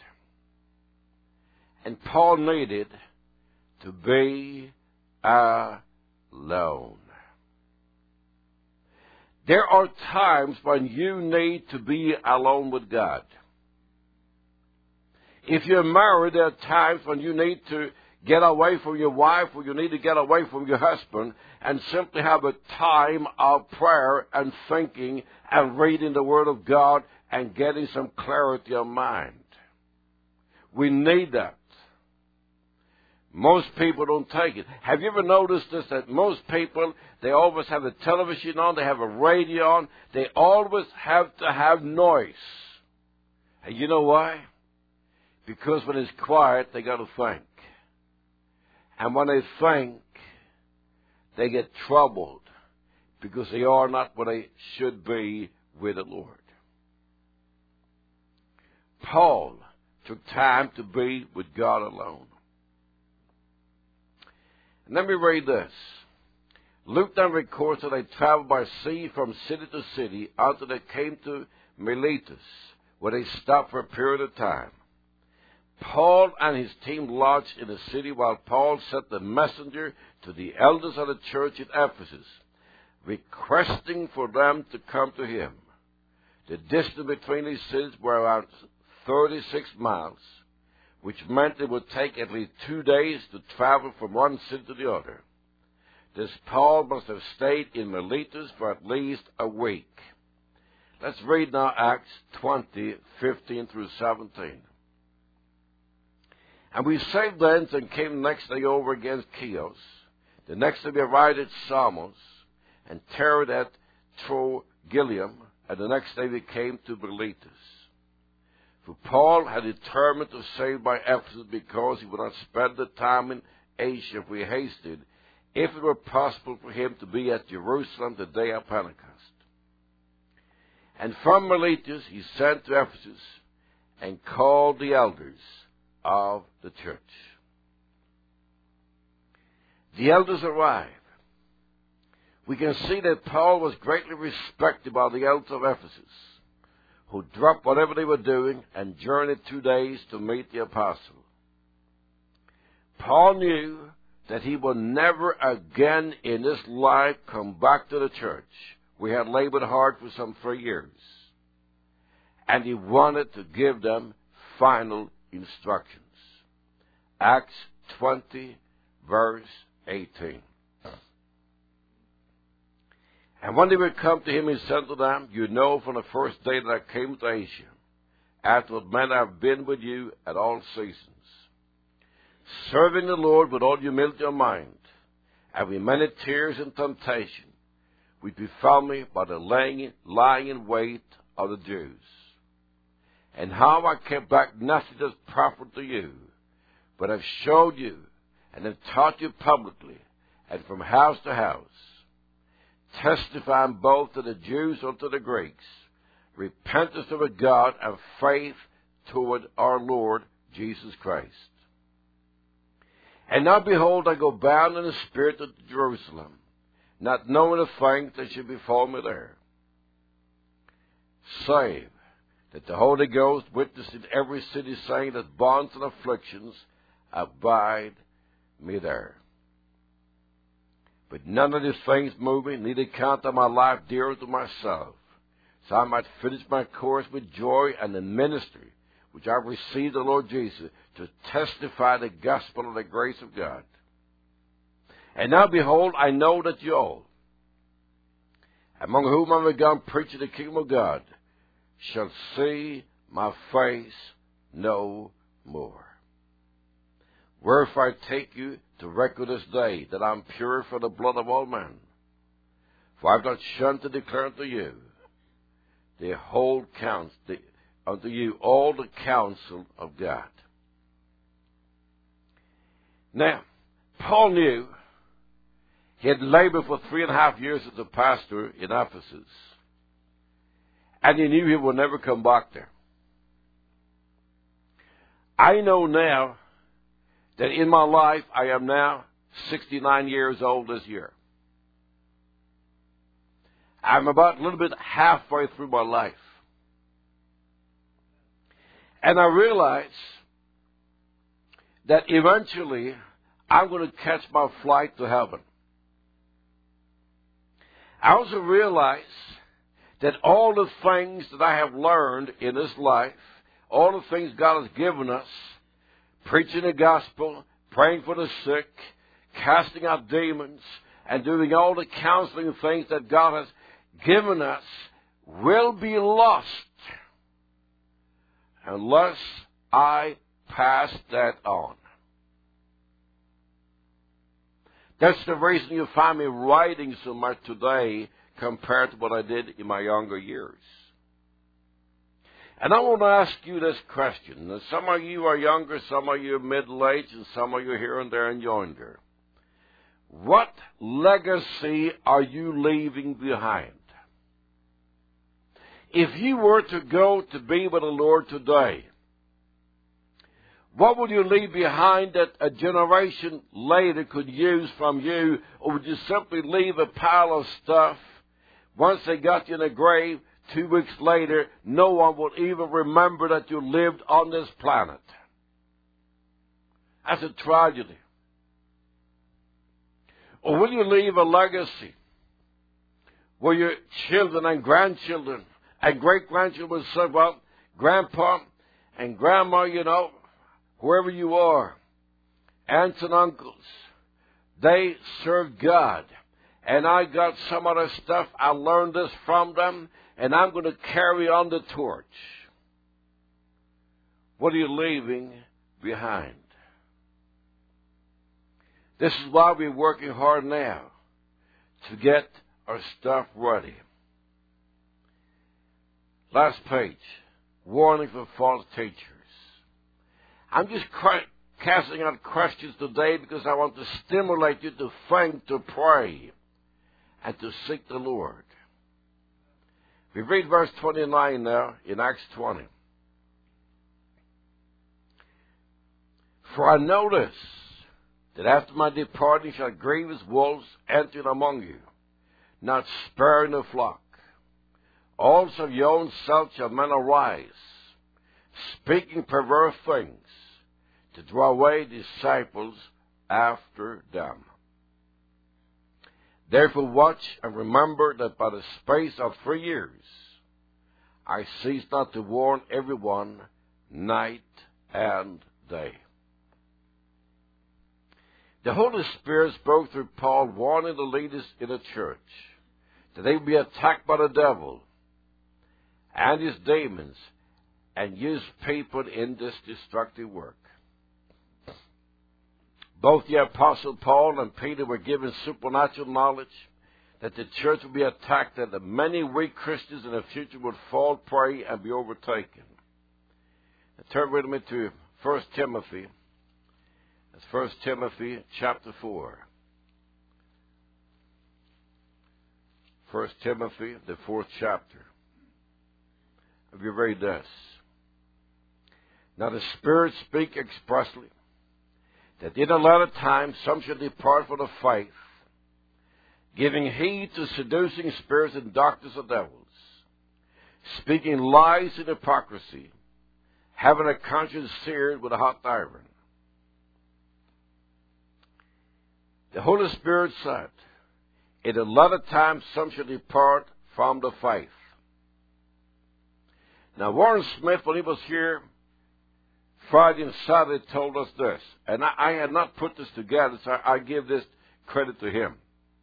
And Paul needed to be alone. There are times when you need to be alone with God. If you're married, there are times when you need to get away from your wife or you need to get away from your husband and simply have a time of prayer and thinking and reading the Word of God and getting some clarity of mind. We need that. Most people don't take it. Have you ever noticed this, that most people, they always have a television on, they have a radio on, they always have to have noise. And you know why? Because when it's quiet, they got to think. And when they think, they get troubled because they are not what they should be with the Lord. Paul took time to be with God alone. And let me read this. Luke then records that they traveled by sea from city to city until they came to Miletus, where they stopped for a period of time. Paul and his team lodged in the city while Paul sent the messenger to the elders of the church at Ephesus, requesting for them to come to him. The distance between these cities were around 36 miles, which meant it would take at least 2 days to travel from one city to the other. This Paul must have stayed in Miletus for at least a week. Let's read now Acts 20, 15 through 17. And we sailed thence and came the next day over against Chios. The next day we arrived at Samos and tarried at Trogyllium, and the next day we came to Miletus. For Paul had determined to sail by Ephesus because he would not spend the time in Asia if we hasted, if it were possible for him to be at Jerusalem the day of Pentecost. And from Miletus he sent to Ephesus and called the elders of the church. The elders arrived. We can see that Paul was greatly respected by the elders of Ephesus, who dropped whatever they were doing and journeyed 2 days to meet the apostle. Paul knew that he would never again in this life come back to the church. We had labored hard for some 3 years. And he wanted to give them final instructions. Acts 20, verse 18. And when they would come to him, he said to them, you know from the first day that I came to Asia, after what manner I have been with you at all seasons, serving the Lord with all humility of mind, and with many tears and temptation, which befell me by the lying in wait of the Jews. And how I kept back nothing that's profitable to you, but have showed you and have taught you publicly and from house to house, testifying both to the Jews and to the Greeks, repentance toward God and faith toward our Lord Jesus Christ. And now behold, I go bound in the Spirit to Jerusalem, not knowing the things that should befall me there, save that the Holy Ghost witnessed in every city, saying that bonds and afflictions abide me there. But none of these things move me, neither count I my life dearer to myself, so I might finish my course with joy and the ministry which I received of the Lord Jesus, to testify the gospel of the grace of God. And now behold, I know that you all, among whom I am begun preaching the kingdom of God, shall see my face no more. Wherefore I take you to record this day, that I am pure for the blood of all men. For I have not shunned to declare unto you the whole unto you all the counsel of God. Now, Paul knew he had labored for 3.5 years as a pastor in Ephesus, and he knew he would never come back there. I know now that in my life, I am now 69 years old this year. I'm about a little bit halfway through my life. And I realize that eventually I'm going to catch my flight to heaven. I also realize that all the things that I have learned in this life, all the things God has given us, preaching the gospel, praying for the sick, casting out demons, and doing all the counseling things that God has given us, will be lost unless I pass that on. That's the reason you find me writing so much today compared to what I did in my younger years. And I want to ask you this question. Now, some of you are younger, some of you are middle-aged, and some of you are here and there and yonder. What legacy are you leaving behind? If you were to go to be with the Lord today, what would you leave behind that a generation later could use from you? Or would you simply leave a pile of stuff? Once they got you in the grave, 2 weeks later, no one would even remember that you lived on this planet. That's a tragedy. Or will you leave a legacy where your children and grandchildren and great-grandchildren will say, well, Grandpa and Grandma, whoever you are, aunts and uncles, they serve God. And I got some other stuff. I learned this from them, and I'm going to carry on the torch. What are you leaving behind? This is why we're working hard now to get our stuff ready. Last page, warning for false teachers. I'm just casting out questions today because I want to stimulate you to think, to pray, and to seek the Lord. We read verse 29 now in Acts 20. For I know this, that after my departing shall grievous wolves enter among you, not sparing the flock. Also of your own self shall men arise, speaking perverse things, to draw away disciples after them. Therefore watch and remember that by the space of 3 years I cease not to warn everyone night and day. The Holy Spirit spoke through Paul, warning the leaders in the church that they would be attacked by the devil and his demons and use people in this destructive work. Both the Apostle Paul and Peter were given supernatural knowledge that the church would be attacked, and that many weak Christians in the future would fall prey and be overtaken. Now, turn with me to 1 Timothy. That's 1 Timothy chapter 4. 1 Timothy, the 4th chapter. Have you read this? Now the Spirit speak expressly, that in a latter time some shall depart from the faith, giving heed to seducing spirits and doctrines of devils, speaking lies and hypocrisy, having a conscience seared with a hot iron. The Holy Spirit said, in a latter time some shall depart from the faith. Now Warren Smith, when he was here Friday and Saturday, told us this. And I had not put this together, so I give this credit to him.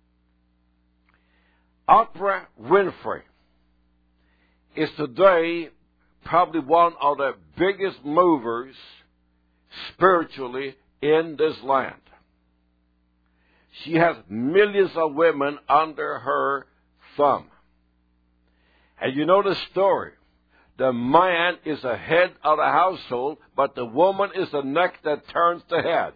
Oprah Winfrey is today probably one of the biggest movers spiritually in this land. She has millions of women under her thumb. And you know the story. The man is the head of the household, but the woman is the neck that turns the head.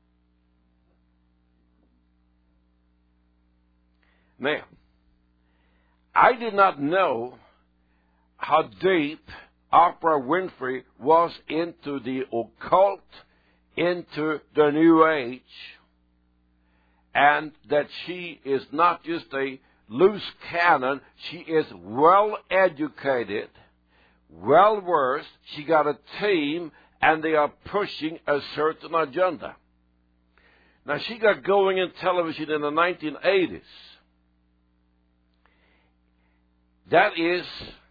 Now, I did not know how deep Oprah Winfrey was into the occult, into the New Age, and that she is not just a loose cannon. She is well educated, well versed. She got a team, and they are pushing a certain agenda. Now, she got going in television in the 1980s. That is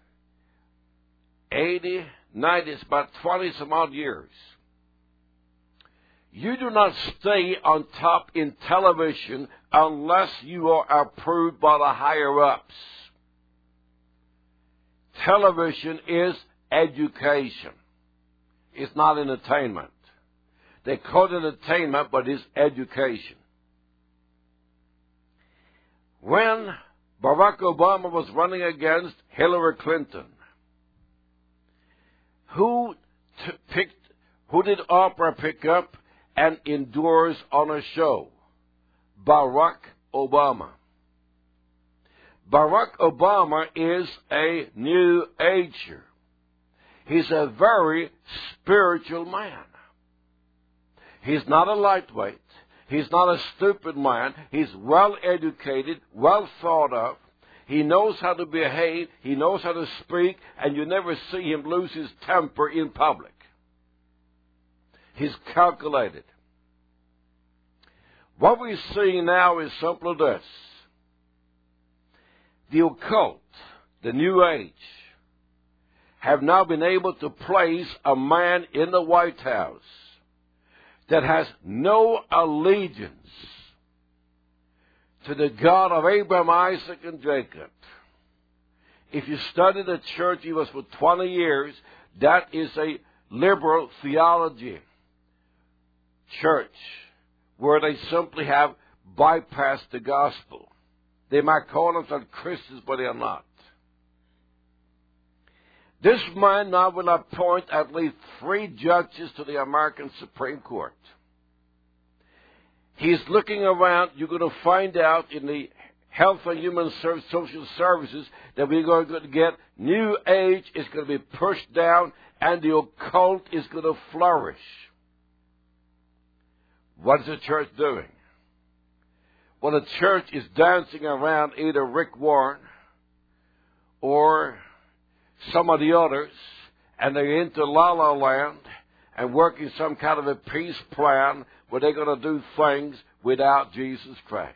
80, 90, it's about 20 some odd years. You do not stay on top in television unless you are approved by the higher-ups. Television is education. It's not entertainment. They call it entertainment, but it's education. When Barack Obama was running against Hillary Clinton, who did Oprah pick up and endorse on a show? Barack Obama. Barack Obama is a New Ager. He's a very spiritual man. He's not a lightweight. He's not a stupid man. He's well educated, well thought of. He knows how to behave. He knows how to speak, and you never see him lose his temper in public. He's calculated. What we're seeing now is simply this. The occult, the New Age, have now been able to place a man in the White House that has no allegiance to the God of Abraham, Isaac, and Jacob. If you study the church he was for 20 years, that is a liberal theology church where they simply have bypassed the gospel. They might call themselves Christians, but they are not. This man now will appoint at least 3 judges to the American Supreme Court. He's looking around. You're going to find out in the Health and Human Social Services that we're going to get New Age is going to be pushed down and the occult is going to flourish. What is the church doing? Well, the church is dancing around either Rick Warren or some of the others, and they're into La La Land and working some kind of a peace plan where they're going to do things without Jesus Christ.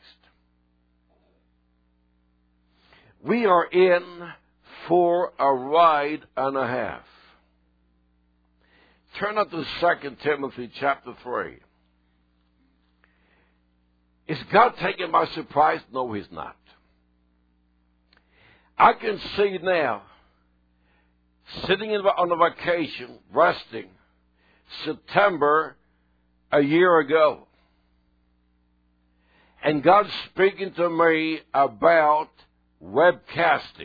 We are in for a ride and a half. Turn up to 2 Timothy chapter 3. Is God taken by surprise? No, He's not. I can see now, sitting on a vacation, resting, September a year ago, and God speaking to me about webcasting.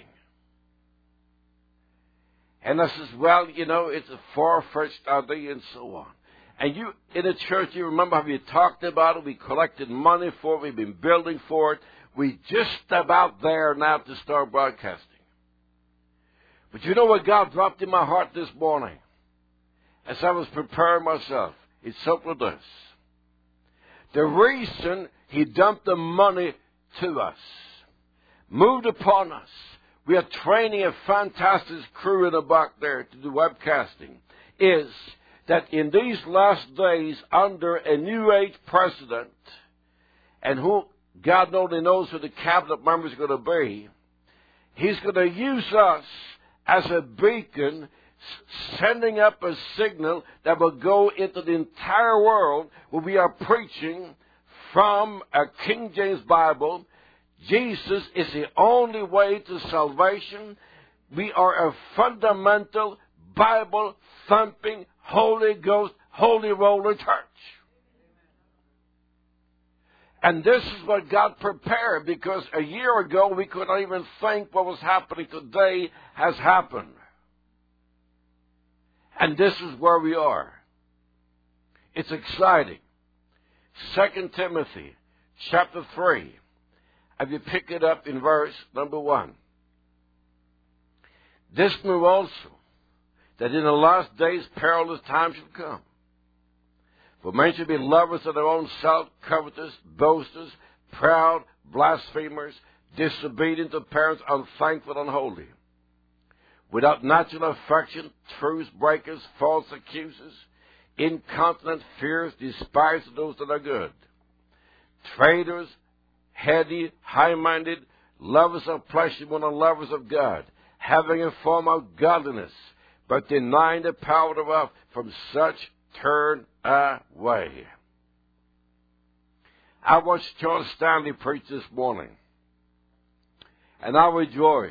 And I says, well, it's a far-fetched idea and so on. And you, in the church, you remember how we talked about it, we collected money for it, we've been building for it. We're just about there now to start broadcasting. But you know what God dropped in my heart this morning as I was preparing myself? It's simply this. The reason He dumped the money to us, moved upon us, we are training a fantastic crew in the back there to do webcasting, is that in these last days, under a New Age president, and who God only knows who the cabinet member is going to be, He's going to use us as a beacon, sending up a signal that will go into the entire world where we are preaching from a King James Bible. Jesus is the only way to salvation. We are a fundamental, Bible-thumping, Holy Ghost, Holy Roller church. And this is what God prepared, because a year ago we could not even think what was happening today has happened. And this is where we are. It's exciting. 2 Timothy chapter 3. If you pick it up in verse number 1. This knew also that in the last days perilous times shall come. For men shall be lovers of their own self, covetous, boasters, proud, blasphemers, disobedient to parents, unthankful, unholy. Without natural affection, truce breakers, false accusers, incontinent, fierce, despisers of those that are good. Traitors, heady, high-minded, lovers of pleasure more than lovers of God, having a form of godliness, but denying the power thereof. From such turn away. I watched Charles Stanley preach this morning, and I rejoiced.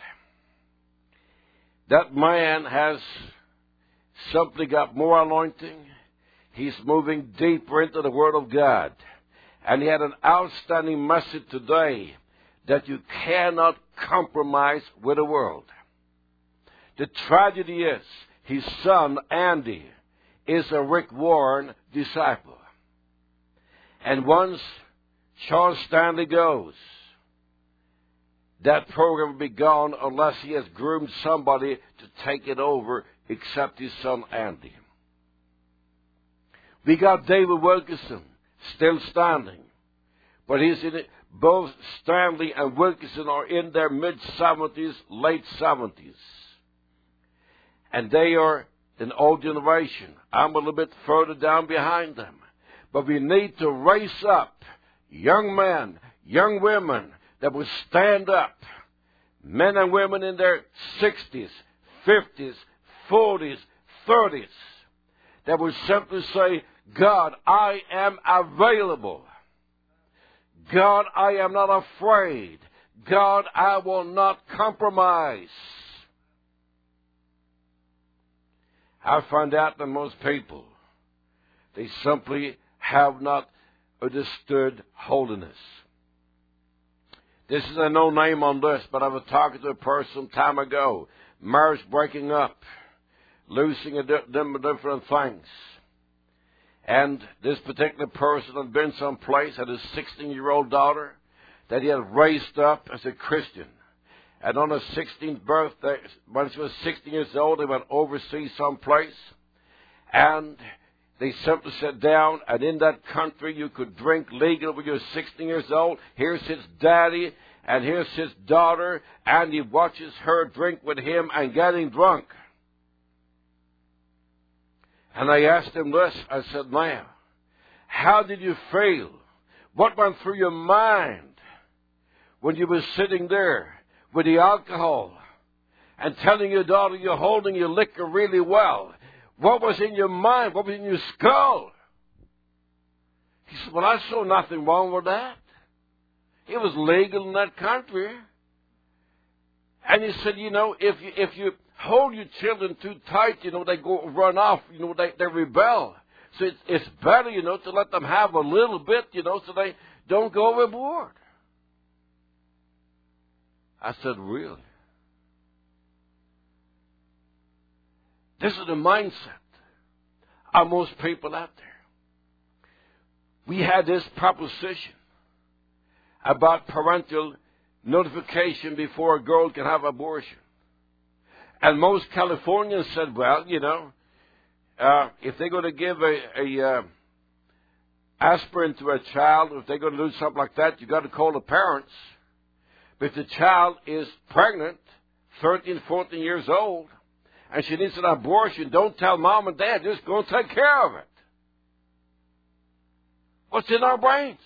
That man has simply got more anointing. He's moving deeper into the Word of God. And he had an outstanding message today that you cannot compromise with the world. The tragedy is, his son, Andy, is a Rick Warren disciple. And once Charles Stanley goes, that program will be gone unless he has groomed somebody to take it over except his son Andy. We got David Wilkerson still standing. But he's in it. Both Stanley and Wilkerson are in their mid-70s, late 70s. And they are an old generation. I'm a little bit further down behind them. But we need to raise up young men, young women that will stand up. Men and women in their 60s, 50s, 40s, 30s. That will simply say, God, I am available. God, I am not afraid. God, I will not compromise. I find out that most people, they simply have not understood holiness. This is a no name on this, but I was talking to a person some time ago. Marriage breaking up, losing different things. And this particular person had been someplace, had a 16-year-old daughter that he had raised up as a Christian. And on her 16th birthday, when she was 16 years old, they went overseas someplace. And they simply sat down, and in that country you could drink legally when you're 16 years old. Here's his daddy, and here's his daughter, and he watches her drink with him and getting drunk. And I asked him this. I said, ma'am, how did you feel? What went through your mind when you were sitting there with the alcohol and telling your daughter you're holding your liquor really well? What was in your mind? What was in your skull? He said, well, I saw nothing wrong with that. It was legal in that country. And he said, you know, if you hold your children too tight, you know, they go run off, you know, they rebel. So it's better, you know, to let them have a little bit, you know, so they don't go overboard. I said, really? This is the mindset of most people out there. We had this proposition about parental notification before a girl can have abortion. And most Californians said, well, you know, if they're going to give a aspirin to a child, or if they're going to do something like that, you've got to call the parents. But if the child is pregnant, 13, 14 years old, and she needs an abortion, don't tell mom and dad, just go and take care of it. What's in our brains?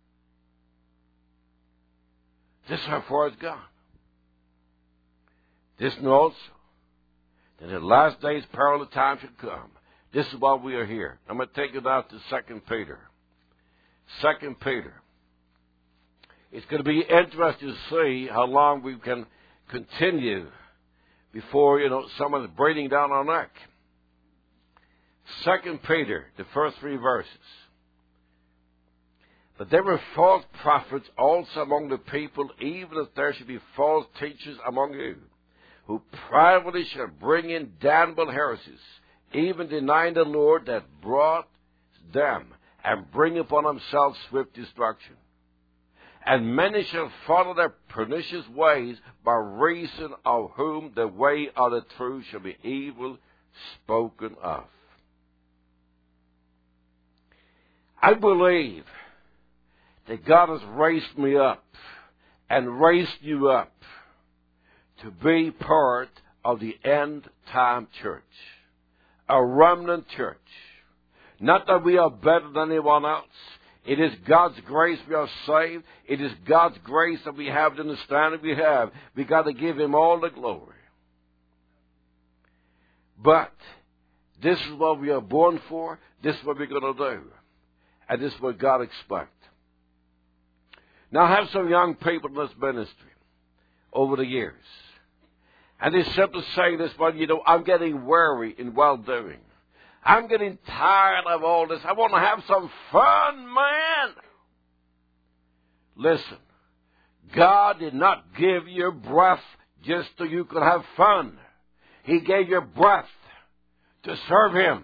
This is how far it's gone. This and also, that in the last days, perilous times should come. This is why we are here. I'm going to take it out to 2 Peter. 2 Peter. It's going to be interesting to see how long we can continue before, you know, someone's breathing down our neck. 2 Peter, the first 3 verses. But there were false prophets also among the people, even as there should be false teachers among you, who privately shall bring in damnable heresies, even denying the Lord that brought them, and bring upon themselves swift destruction. And many shall follow their pernicious ways, by reason of whom the way of the truth shall be evil spoken of. I believe that God has raised me up and raised you up to be part of the end-time church, a remnant church. Not that we are better than anyone else. It is God's grace we are saved. It is God's grace that we have the understanding we have. We got to give Him all the glory. But this is what we are born for. This is what we're going to do. And this is what God expects. Now, I have some young people in this ministry over the years. And they simply say this, well, I'm getting weary in well-doing. I'm getting tired of all this. I want to have some fun, man. Listen, God did not give you breath just so you could have fun. He gave you breath to serve Him.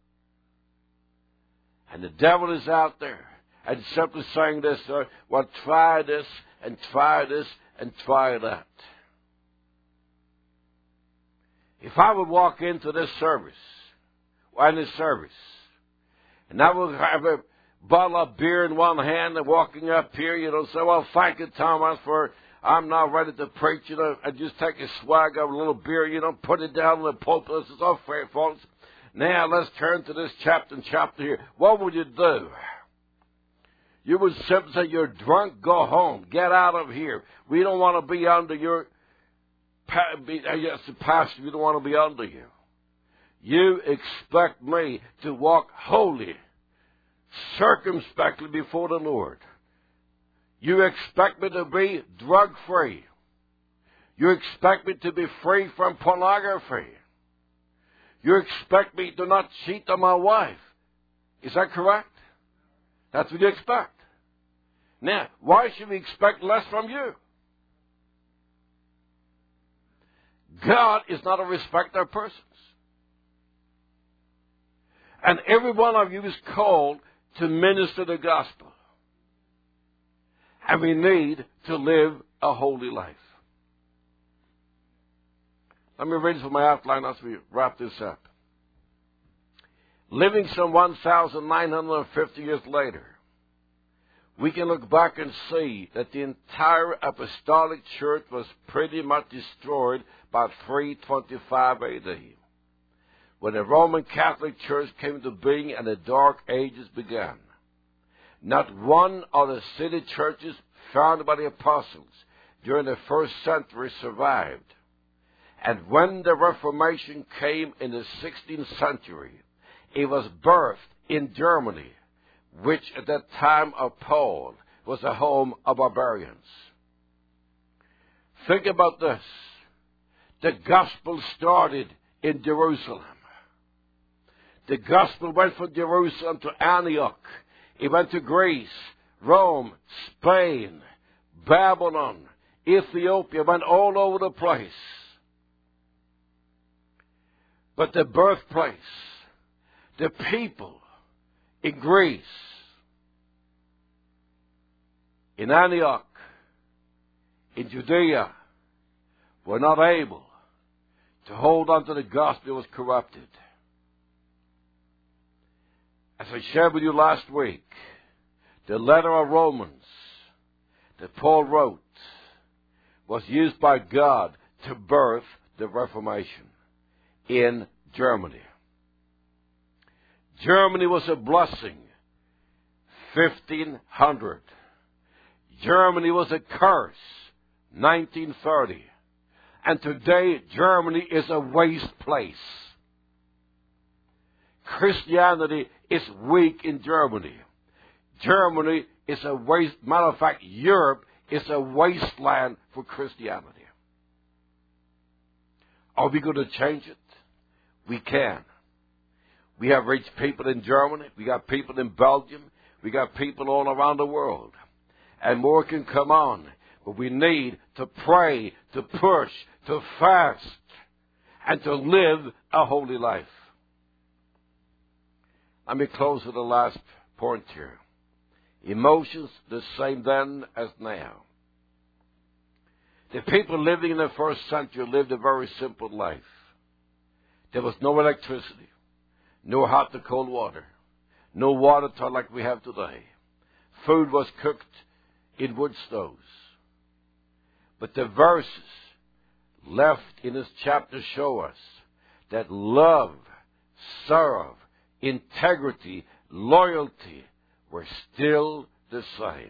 And the devil is out there and simply saying this, well, try this and try this and try that. If I would walk into this service, or any service, and I would have a bottle of beer in one hand and walking up here, say, well, thank you, Thomas, for I'm not ready to preach, and just take a swag of a little beer, put it down in the pulpit. This is all fair, folks. Now, let's turn to this chapter here. What would you do? You would simply say, you're drunk, go home. Get out of here. We don't want to be under your... Yes, the pastor, we don't want to be under you. You expect me to walk holy, circumspectly before the Lord. You expect me to be drug-free. You expect me to be free from pornography. You expect me to not cheat on my wife. Is that correct? That's what you expect. Now, why should we expect less from you? God is not a respecter of persons. And every one of you is called to minister the gospel. And we need to live a holy life. Let me read from my outline as we wrap this up. Living some 1,950 years later, we can look back and see that the entire apostolic church was pretty much destroyed by 325 AD, when the Roman Catholic Church came into being and the Dark Ages began. Not one of the city churches founded by the apostles during the first century survived. And when the Reformation came in the 16th century, it was birthed in Germany, which at that time of Paul was the home of barbarians. Think about this. The gospel started in Jerusalem. The gospel went from Jerusalem to Antioch. It went to Greece, Rome, Spain, Babylon, Ethiopia, went all over the place. But the birthplace, the people in Greece, in Antioch, in Judea, were not able to hold on to the gospel. It was corrupted. As I shared with you last week, the letter of Romans that Paul wrote was used by God to birth the Reformation in Germany. Germany was a blessing, 1500. Germany was a curse, 1930. And today, Germany is a waste place. Christianity is weak in Germany. Germany is a waste. Matter of fact, Europe is a wasteland for Christianity. Are we going to change it? We can. We have reached people in Germany. We got people in Belgium. We got people all around the world. And more can come on. But we need to pray, to push, to fast, and to live a holy life. Let me close with the last point here. Emotions the same then as now. The people living in the first century lived a very simple life. There was no electricity, no hot or cold water, no water tap like we have today. Food was cooked in wood stoves. But the verses left in this chapter show us that love, serve, integrity, loyalty were still the same.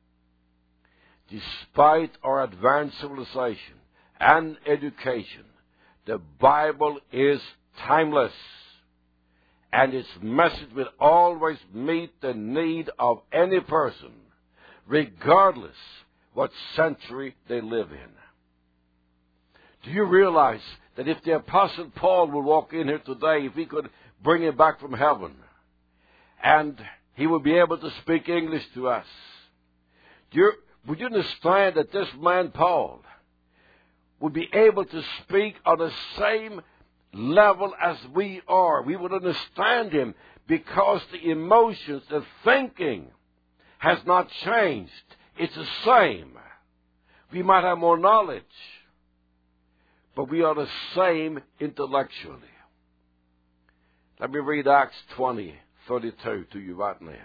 Despite our advanced civilization and education, the Bible is timeless, and its message will always meet the need of any person, regardless what century they live in. Do you realize that if the Apostle Paul would walk in here today, if he could bring him back from heaven, and he would be able to speak English to us, would you understand that this man, Paul, would be able to speak on the same level as we are? We would understand him because the emotions, the thinking has not changed. It's the same. We might have more knowledge, but we are the same intellectually. Let me read Acts 20:32 to you right now.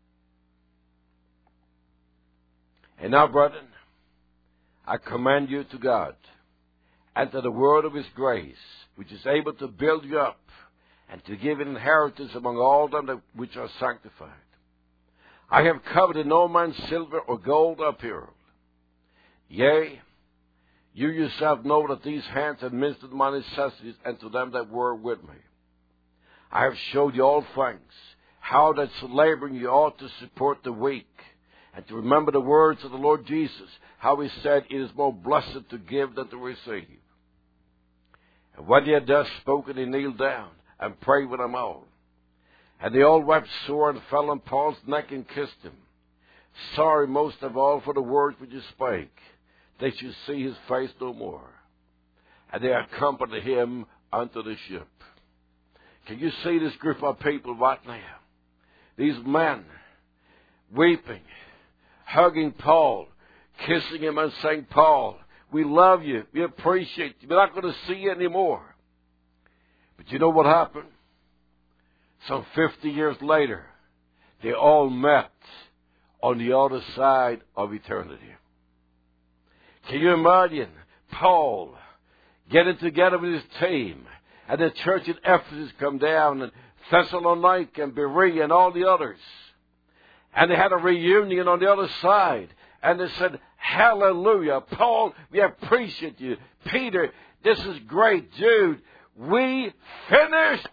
And now, brethren, I commend you to God and to the word of His grace, which is able to build you up and to give an inheritance among all them which are sanctified. I have coveted no man's silver or gold or apparel. Yea, you yourself know that these hands have ministered my necessities and to them that were with me. I have showed you all things, how that laboring you ought to support the weak, and to remember the words of the Lord Jesus, how He said, it is more blessed to give than to receive. And when He had thus spoken, He kneeled down and prayed with them all. And they all wept sore and fell on Paul's neck and kissed him, sorry most of all for the words which He spake, they should see His face no more. And they accompanied Him unto the ship. Can you see this group of people right now? These men weeping, hugging Paul, kissing him and saying, Paul, we love you. We appreciate you. We're not going to see you anymore. But you know what happened? Some 50 years later, they all met on the other side of eternity. Can you imagine Paul getting together with his team, and the church at Ephesus come down, and Thessalonica and Berea and all the others, and they had a reunion on the other side, and they said, hallelujah, Paul, we appreciate you. Peter, this is great. Jude, we finished.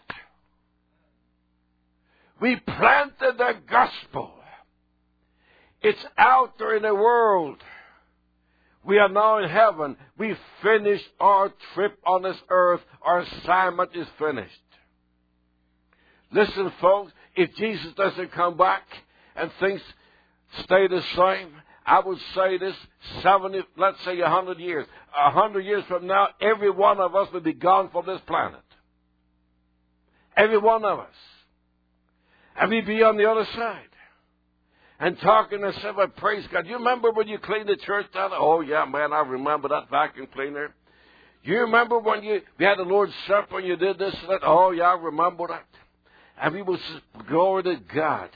We planted the gospel. It's out there in the world. We are now in heaven. We finished our trip on this earth. Our assignment is finished. Listen, folks, if Jesus doesn't come back and things stay the same, I would say this, 70, let's say 100 years. 100 years from now, every one of us will be gone from this planet. Every one of us. And we'd be on the other side. And talking and saying, well, praise God. You remember when you cleaned the church down? Oh, yeah, man, I remember that vacuum cleaner. You remember when we had the Lord's Supper and you did this and that? Oh, yeah, I remember that. And we would say, glory to God.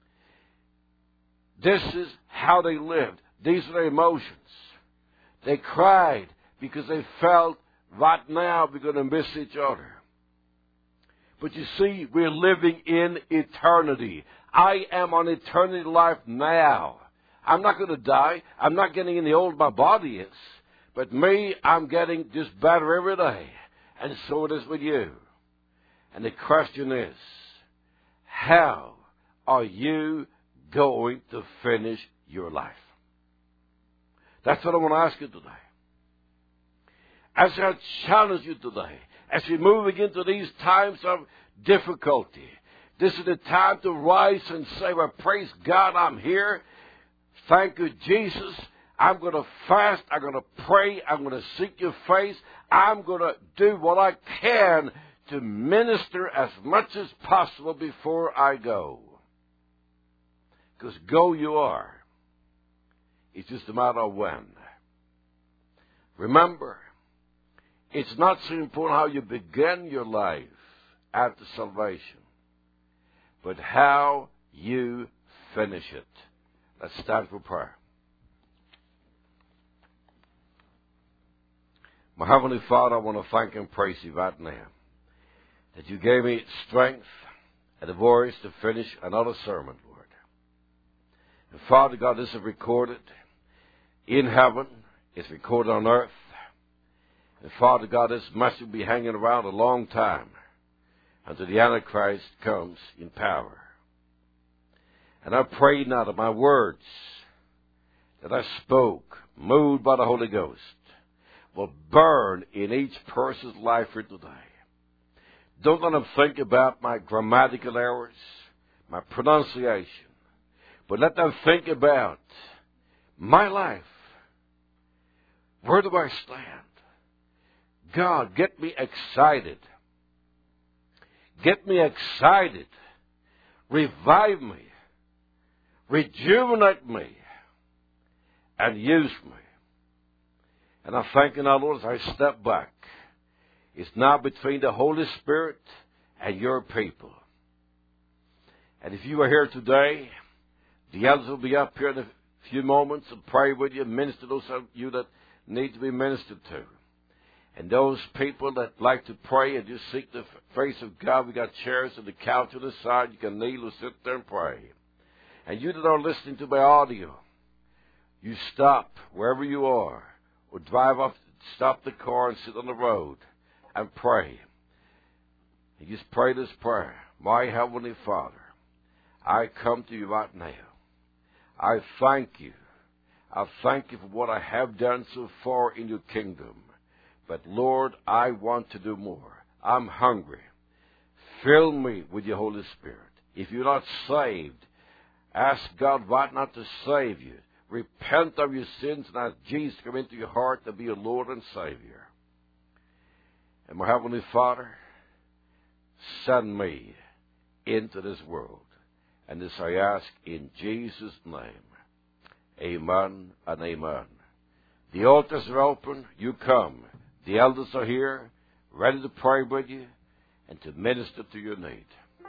This is how they lived. These are their emotions. They cried because they felt right now we're going to miss each other. But you see, we're living in eternity. I am on eternity life now. I'm not going to die. I'm not getting any older. My body is. But me, I'm getting just better every day. And so it is with you. And the question is, how are you going to finish your life? That's what I want to ask you today. As I challenge you today, as we're moving into these times of difficulty, this is the time to rise and say, well, praise God, I'm here. Thank you, Jesus. I'm going to fast. I'm going to pray. I'm going to seek your face. I'm going to do what I can to minister as much as possible before I go. Because go you are. It's just a matter of when. Remember, it's not so important how you begin your life after salvation, but how you finish it. Let's start with prayer. My Heavenly Father, I want to thank and praise you right now that you gave me strength and a voice to finish another sermon, Lord. And Father God, this is recorded in heaven. It's recorded on earth. And Father God, this message will be hanging around a long time until the Antichrist comes in power. And I pray now that my words that I spoke, moved by the Holy Ghost, will burn in each person's life here today. Don't let them think about my grammatical errors, my pronunciation, but let them think about my life. Where do I stand? God, get me excited. Get me excited. Revive me. Rejuvenate me. And use me. And I'm thanking our Lord as I step back. It's now between the Holy Spirit and your people. And if you are here today, the elders will be up here in a few moments and pray with you, minister to those of you that need to be ministered to. And those people that like to pray and just seek the face of God, we got chairs and the couch on the side. You can kneel or sit there and pray. And you that are listening to my audio, you stop wherever you are or drive up, stop the car and sit on the road and pray. And just pray this prayer. My Heavenly Father, I come to you right now. I thank you. I thank you for what I have done so far in your kingdom. But Lord, I want to do more. I'm hungry. Fill me with your Holy Spirit. If you're not saved, ask God right now to save you. Repent of your sins and ask Jesus to come into your heart to be your Lord and Savior. And my Heavenly Father, send me into this world. And this I ask in Jesus' name. Amen and amen. The altars are open. You come. The elders are here, ready to pray with you and to minister to your need.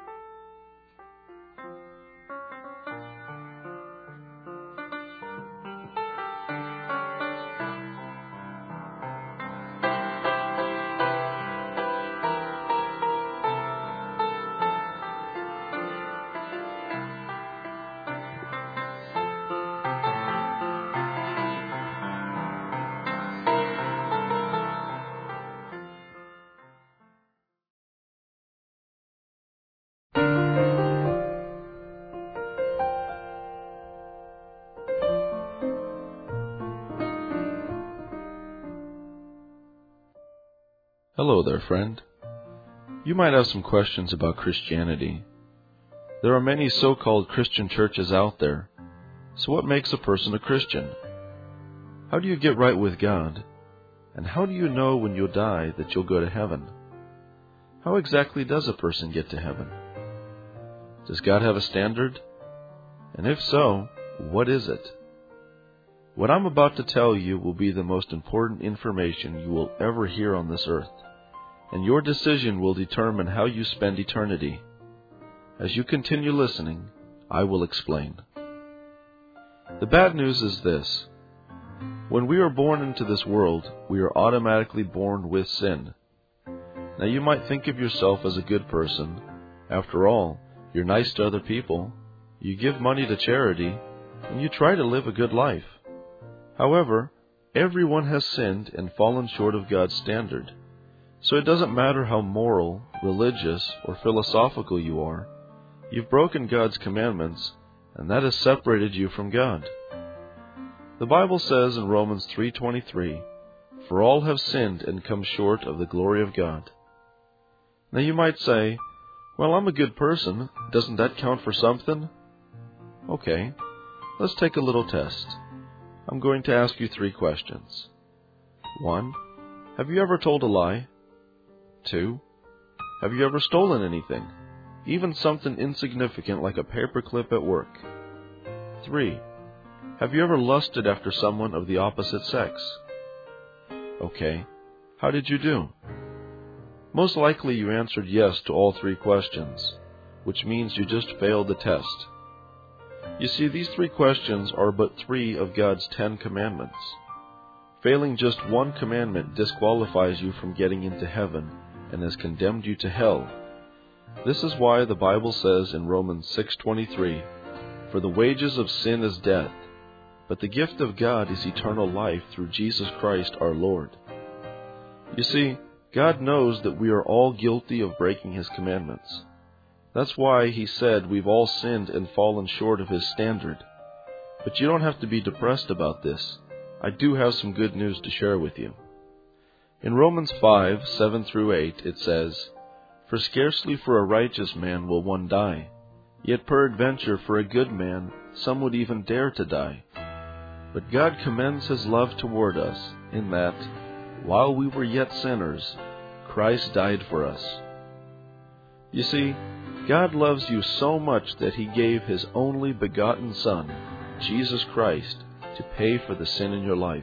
Hello there, friend. You might have some questions about Christianity. There are many so-called Christian churches out there. So what makes a person a Christian? How do you get right with God? And how do you know when you'll die that you'll go to heaven? How exactly does a person get to heaven? Does God have a standard? And if so, what is it? What I'm about to tell you will be the most important information you will ever hear on this earth. And your decision will determine how you spend eternity. As you continue listening, I will explain. The bad news is this. When we are born into this world, we are automatically born with sin. Now you might think of yourself as a good person. After all, you're nice to other people, you give money to charity, and you try to live a good life. However, everyone has sinned and fallen short of God's standard. So it doesn't matter how moral, religious, or philosophical you are, you've broken God's commandments, and that has separated you from God. The Bible says in Romans 3:23, "For all have sinned and come short of the glory of God." Now you might say, "Well, I'm a good person. Doesn't that count for something?" Okay, let's take a little test. I'm going to ask you 3 questions. 1. Have you ever told a lie? 2. Have you ever stolen anything? Even something insignificant like a paperclip at work? 3. Have you ever lusted after someone of the opposite sex? Okay, how did you do? Most likely you answered yes to all 3 questions, which means you just failed the test. You see, these 3 questions are but 3 of God's 10 commandments. Failing just one commandment disqualifies you from getting into heaven and has condemned you to hell. This is why the Bible says in Romans 6:23, "For the wages of sin is death, but the gift of God is eternal life through Jesus Christ our Lord." You see, God knows that we are all guilty of breaking His commandments. That's why He said we've all sinned and fallen short of His standard. But you don't have to be depressed about this. I do have some good news to share with you. In Romans 5:7-8 it says, "For scarcely for a righteous man will one die, yet peradventure for a good man some would even dare to die. But God commends His love toward us, in that, while we were yet sinners, Christ died for us." You see, God loves you so much that He gave His only begotten Son, Jesus Christ, to pay for the sin in your life.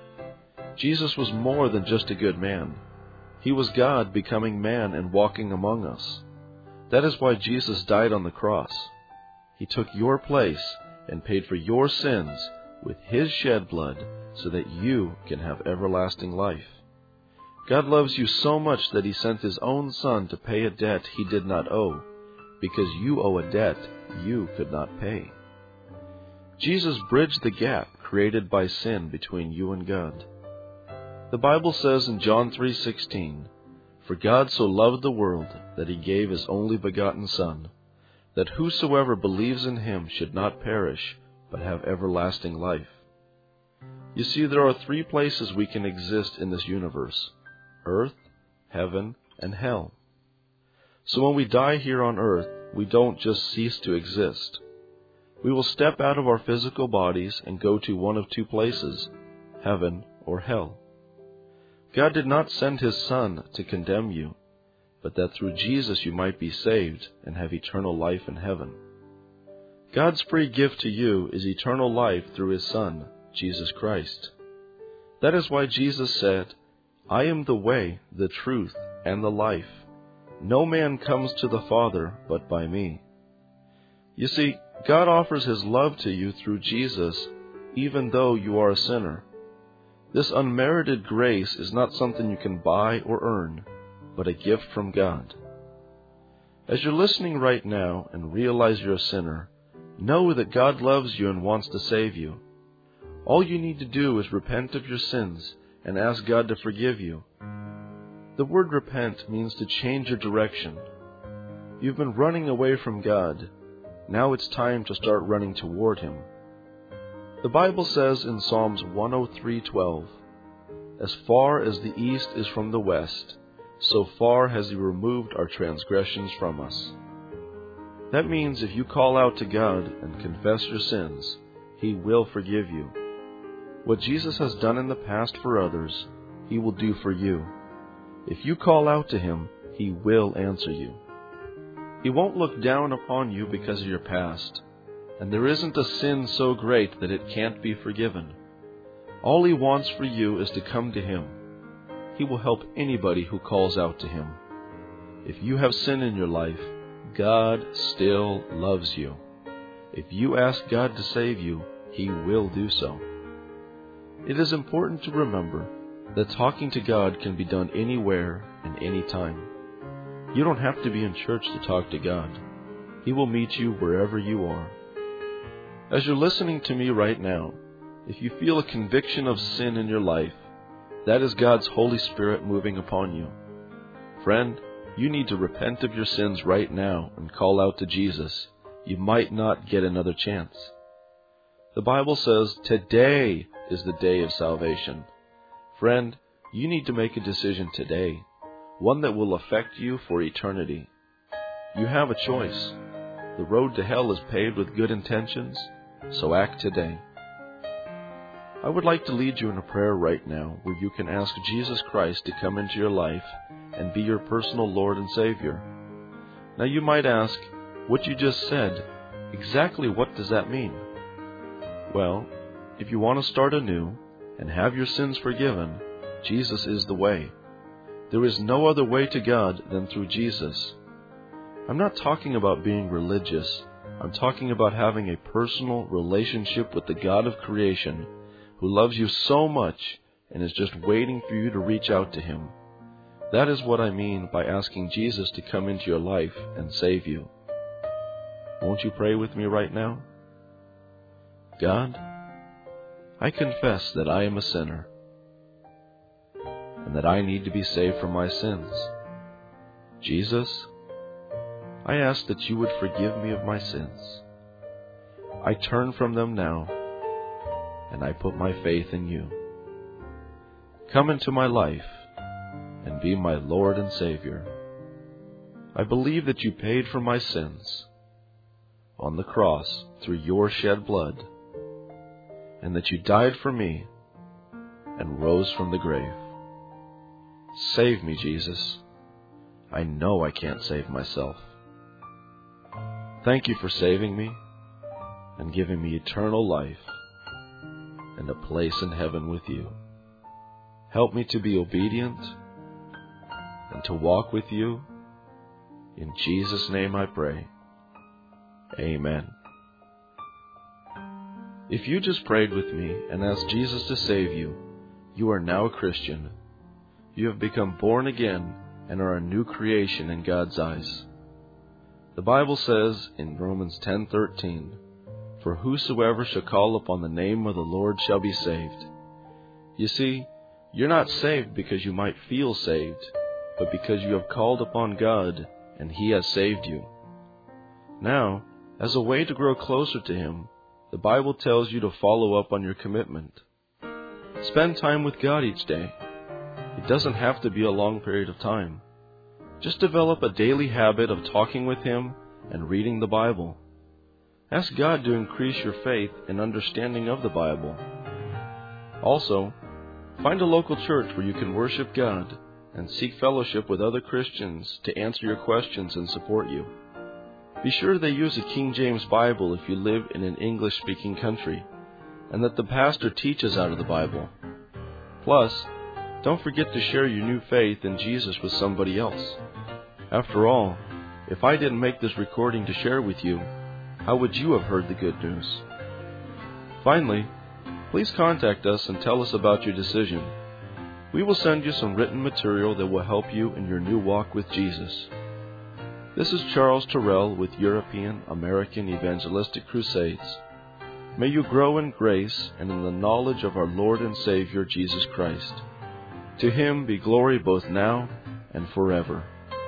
Jesus was more than just a good man. He was God becoming man and walking among us. That is why Jesus died on the cross. He took your place and paid for your sins with His shed blood so that you can have everlasting life. God loves you so much that He sent His own Son to pay a debt He did not owe, because you owe a debt you could not pay. Jesus bridged the gap created by sin between you and God. The Bible says in John 3:16, "For God so loved the world that He gave His only begotten Son, that whosoever believes in Him should not perish, but have everlasting life." You see, there are three places we can exist in this universe: earth, heaven, and hell. So when we die here on earth, we don't just cease to exist. We will step out of our physical bodies and go to one of two places, heaven or hell. God did not send His Son to condemn you, but that through Jesus you might be saved and have eternal life in heaven. God's free gift to you is eternal life through His Son, Jesus Christ. That is why Jesus said, "I am the way, the truth, and the life. No man comes to the Father but by me." You see, God offers His love to you through Jesus, even though you are a sinner. This unmerited grace is not something you can buy or earn, but a gift from God. As you're listening right now and realize you're a sinner, know that God loves you and wants to save you. All you need to do is repent of your sins and ask God to forgive you. The word repent means to change your direction. You've been running away from God. Now it's time to start running toward Him. The Bible says in Psalms 103:12, "As far as the east is from the west, so far has He removed our transgressions from us." That means if you call out to God and confess your sins, He will forgive you. What Jesus has done in the past for others, He will do for you. If you call out to Him, He will answer you. He won't look down upon you because of your past, and there isn't a sin so great that it can't be forgiven. All He wants for you is to come to Him. He will help anybody who calls out to Him. If you have sin in your life, God still loves you. If you ask God to save you, He will do so. It is important to remember that talking to God can be done anywhere and anytime. You don't have to be in church to talk to God. He will meet you wherever you are. As you're listening to me right now, if you feel a conviction of sin in your life, that is God's Holy Spirit moving upon you. Friend, you need to repent of your sins right now and call out to Jesus. You might not get another chance. The Bible says today is the day of salvation. Friend, you need to make a decision today, one that will affect you for eternity. You have a choice. The road to hell is paved with good intentions, so act today. I would like to lead you in a prayer right now where you can ask Jesus Christ to come into your life and be your personal Lord and Savior. Now you might ask, what you just said, exactly what does that mean? Well, if you want to start anew and have your sins forgiven, Jesus is the way. There is no other way to God than through Jesus. I'm not talking about being religious. I'm talking about having a personal relationship with the God of creation who loves you so much and is just waiting for you to reach out to Him. That is what I mean by asking Jesus to come into your life and save you. Won't you pray with me right now? God, I confess that I am a sinner and that I need to be saved from my sins. Jesus, I ask that you would forgive me of my sins. I turn from them now, and I put my faith in you. Come into my life and be my Lord and Savior. I believe that you paid for my sins on the cross through your shed blood, and that you died for me and rose from the grave. Save me, Jesus. I know I can't save myself. Thank you for saving me and giving me eternal life and a place in heaven with you. Help me to be obedient and to walk with you. In Jesus' name I pray. Amen. If you just prayed with me and asked Jesus to save you, you are now a Christian. You have become born again and are a new creation in God's eyes. The Bible says in Romans 10:13, "For whosoever shall call upon the name of the Lord shall be saved." You see, you're not saved because you might feel saved, but because you have called upon God and He has saved you. Now, as a way to grow closer to Him, the Bible tells you to follow up on your commitment. Spend time with God each day. It doesn't have to be a long period of time. Just develop a daily habit of talking with Him and reading the Bible. Ask God to increase your faith and understanding of the Bible. Also, find a local church where you can worship God and seek fellowship with other Christians to answer your questions and support you. Be sure they use a King James Bible if you live in an English-speaking country, and that the pastor teaches out of the Bible. Plus, don't forget to share your new faith in Jesus with somebody else. After all, if I didn't make this recording to share with you, how would you have heard the good news? Finally, please contact us and tell us about your decision. We will send you some written material that will help you in your new walk with Jesus. This is Charles Terrell with European American Evangelistic Crusades. May you grow in grace and in the knowledge of our Lord and Savior Jesus Christ. To Him be glory both now and forever.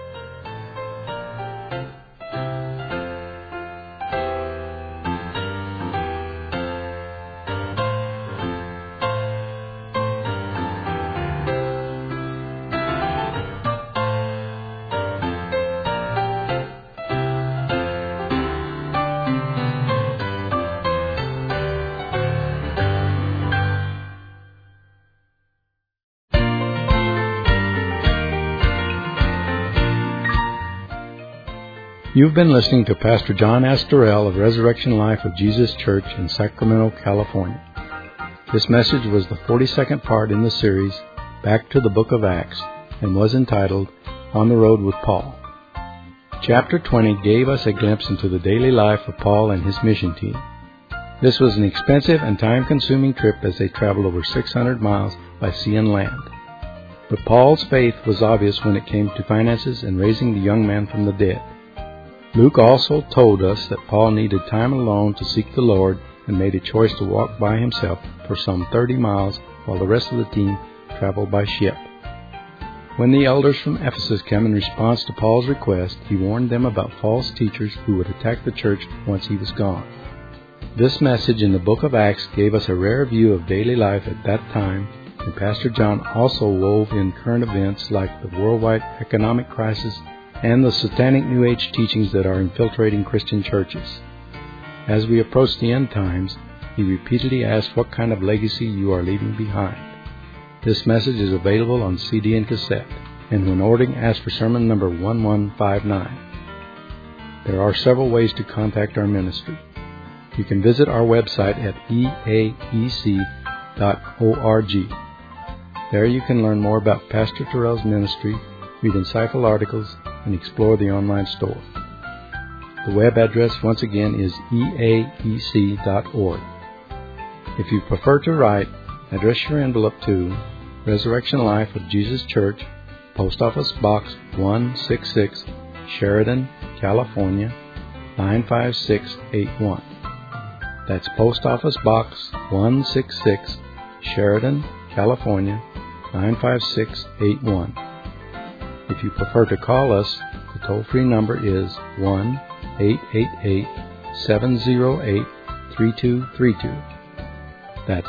You've been listening to Pastor John S. Terrell of Resurrection Life of Jesus Church in Sacramento, California. This message was the 42nd part in the series, Back to the Book of Acts, and was entitled, On the Road with Paul. Chapter 20 gave us a glimpse into the daily life of Paul and his mission team. This was an expensive and time-consuming trip as they traveled over 600 miles by sea and land. But Paul's faith was obvious when it came to finances and raising the young man from the dead. Luke also told us that Paul needed time alone to seek the Lord and made a choice to walk by himself for some 30 miles while the rest of the team traveled by ship. When the elders from Ephesus came in response to Paul's request, he warned them about false teachers who would attack the church once he was gone. This message in the book of Acts gave us a rare view of daily life at that time, and Pastor John also wove in current events like the worldwide economic crisis and the satanic New Age teachings that are infiltrating Christian churches. As we approach the end times, he repeatedly asked what kind of legacy you are leaving behind. This message is available on CD and cassette, and when ordering, ask for sermon number 1159. There are several ways to contact our ministry. You can visit our website at eaec.org. There you can learn more about Pastor Terrell's ministry, read insightful articles, and explore the online store. The web address once again is eaec.org. If you prefer to write, address your envelope to Resurrection Life of Jesus Church, Post Office Box 166, Sheridan, California, 95681. That's Post Office Box 166, Sheridan, California, 95681. If you prefer to call us, the toll-free number is 1-888-708-3232. That's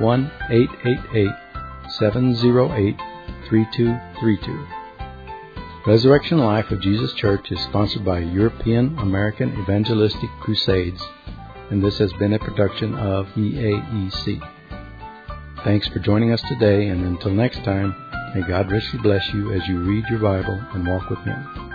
1-888-708-3232. Resurrection Life of Jesus Church is sponsored by European American Evangelistic Crusades, and this has been a production of EAEC. Thanks for joining us today, and until next time, may God richly bless you as you read your Bible and walk with Him.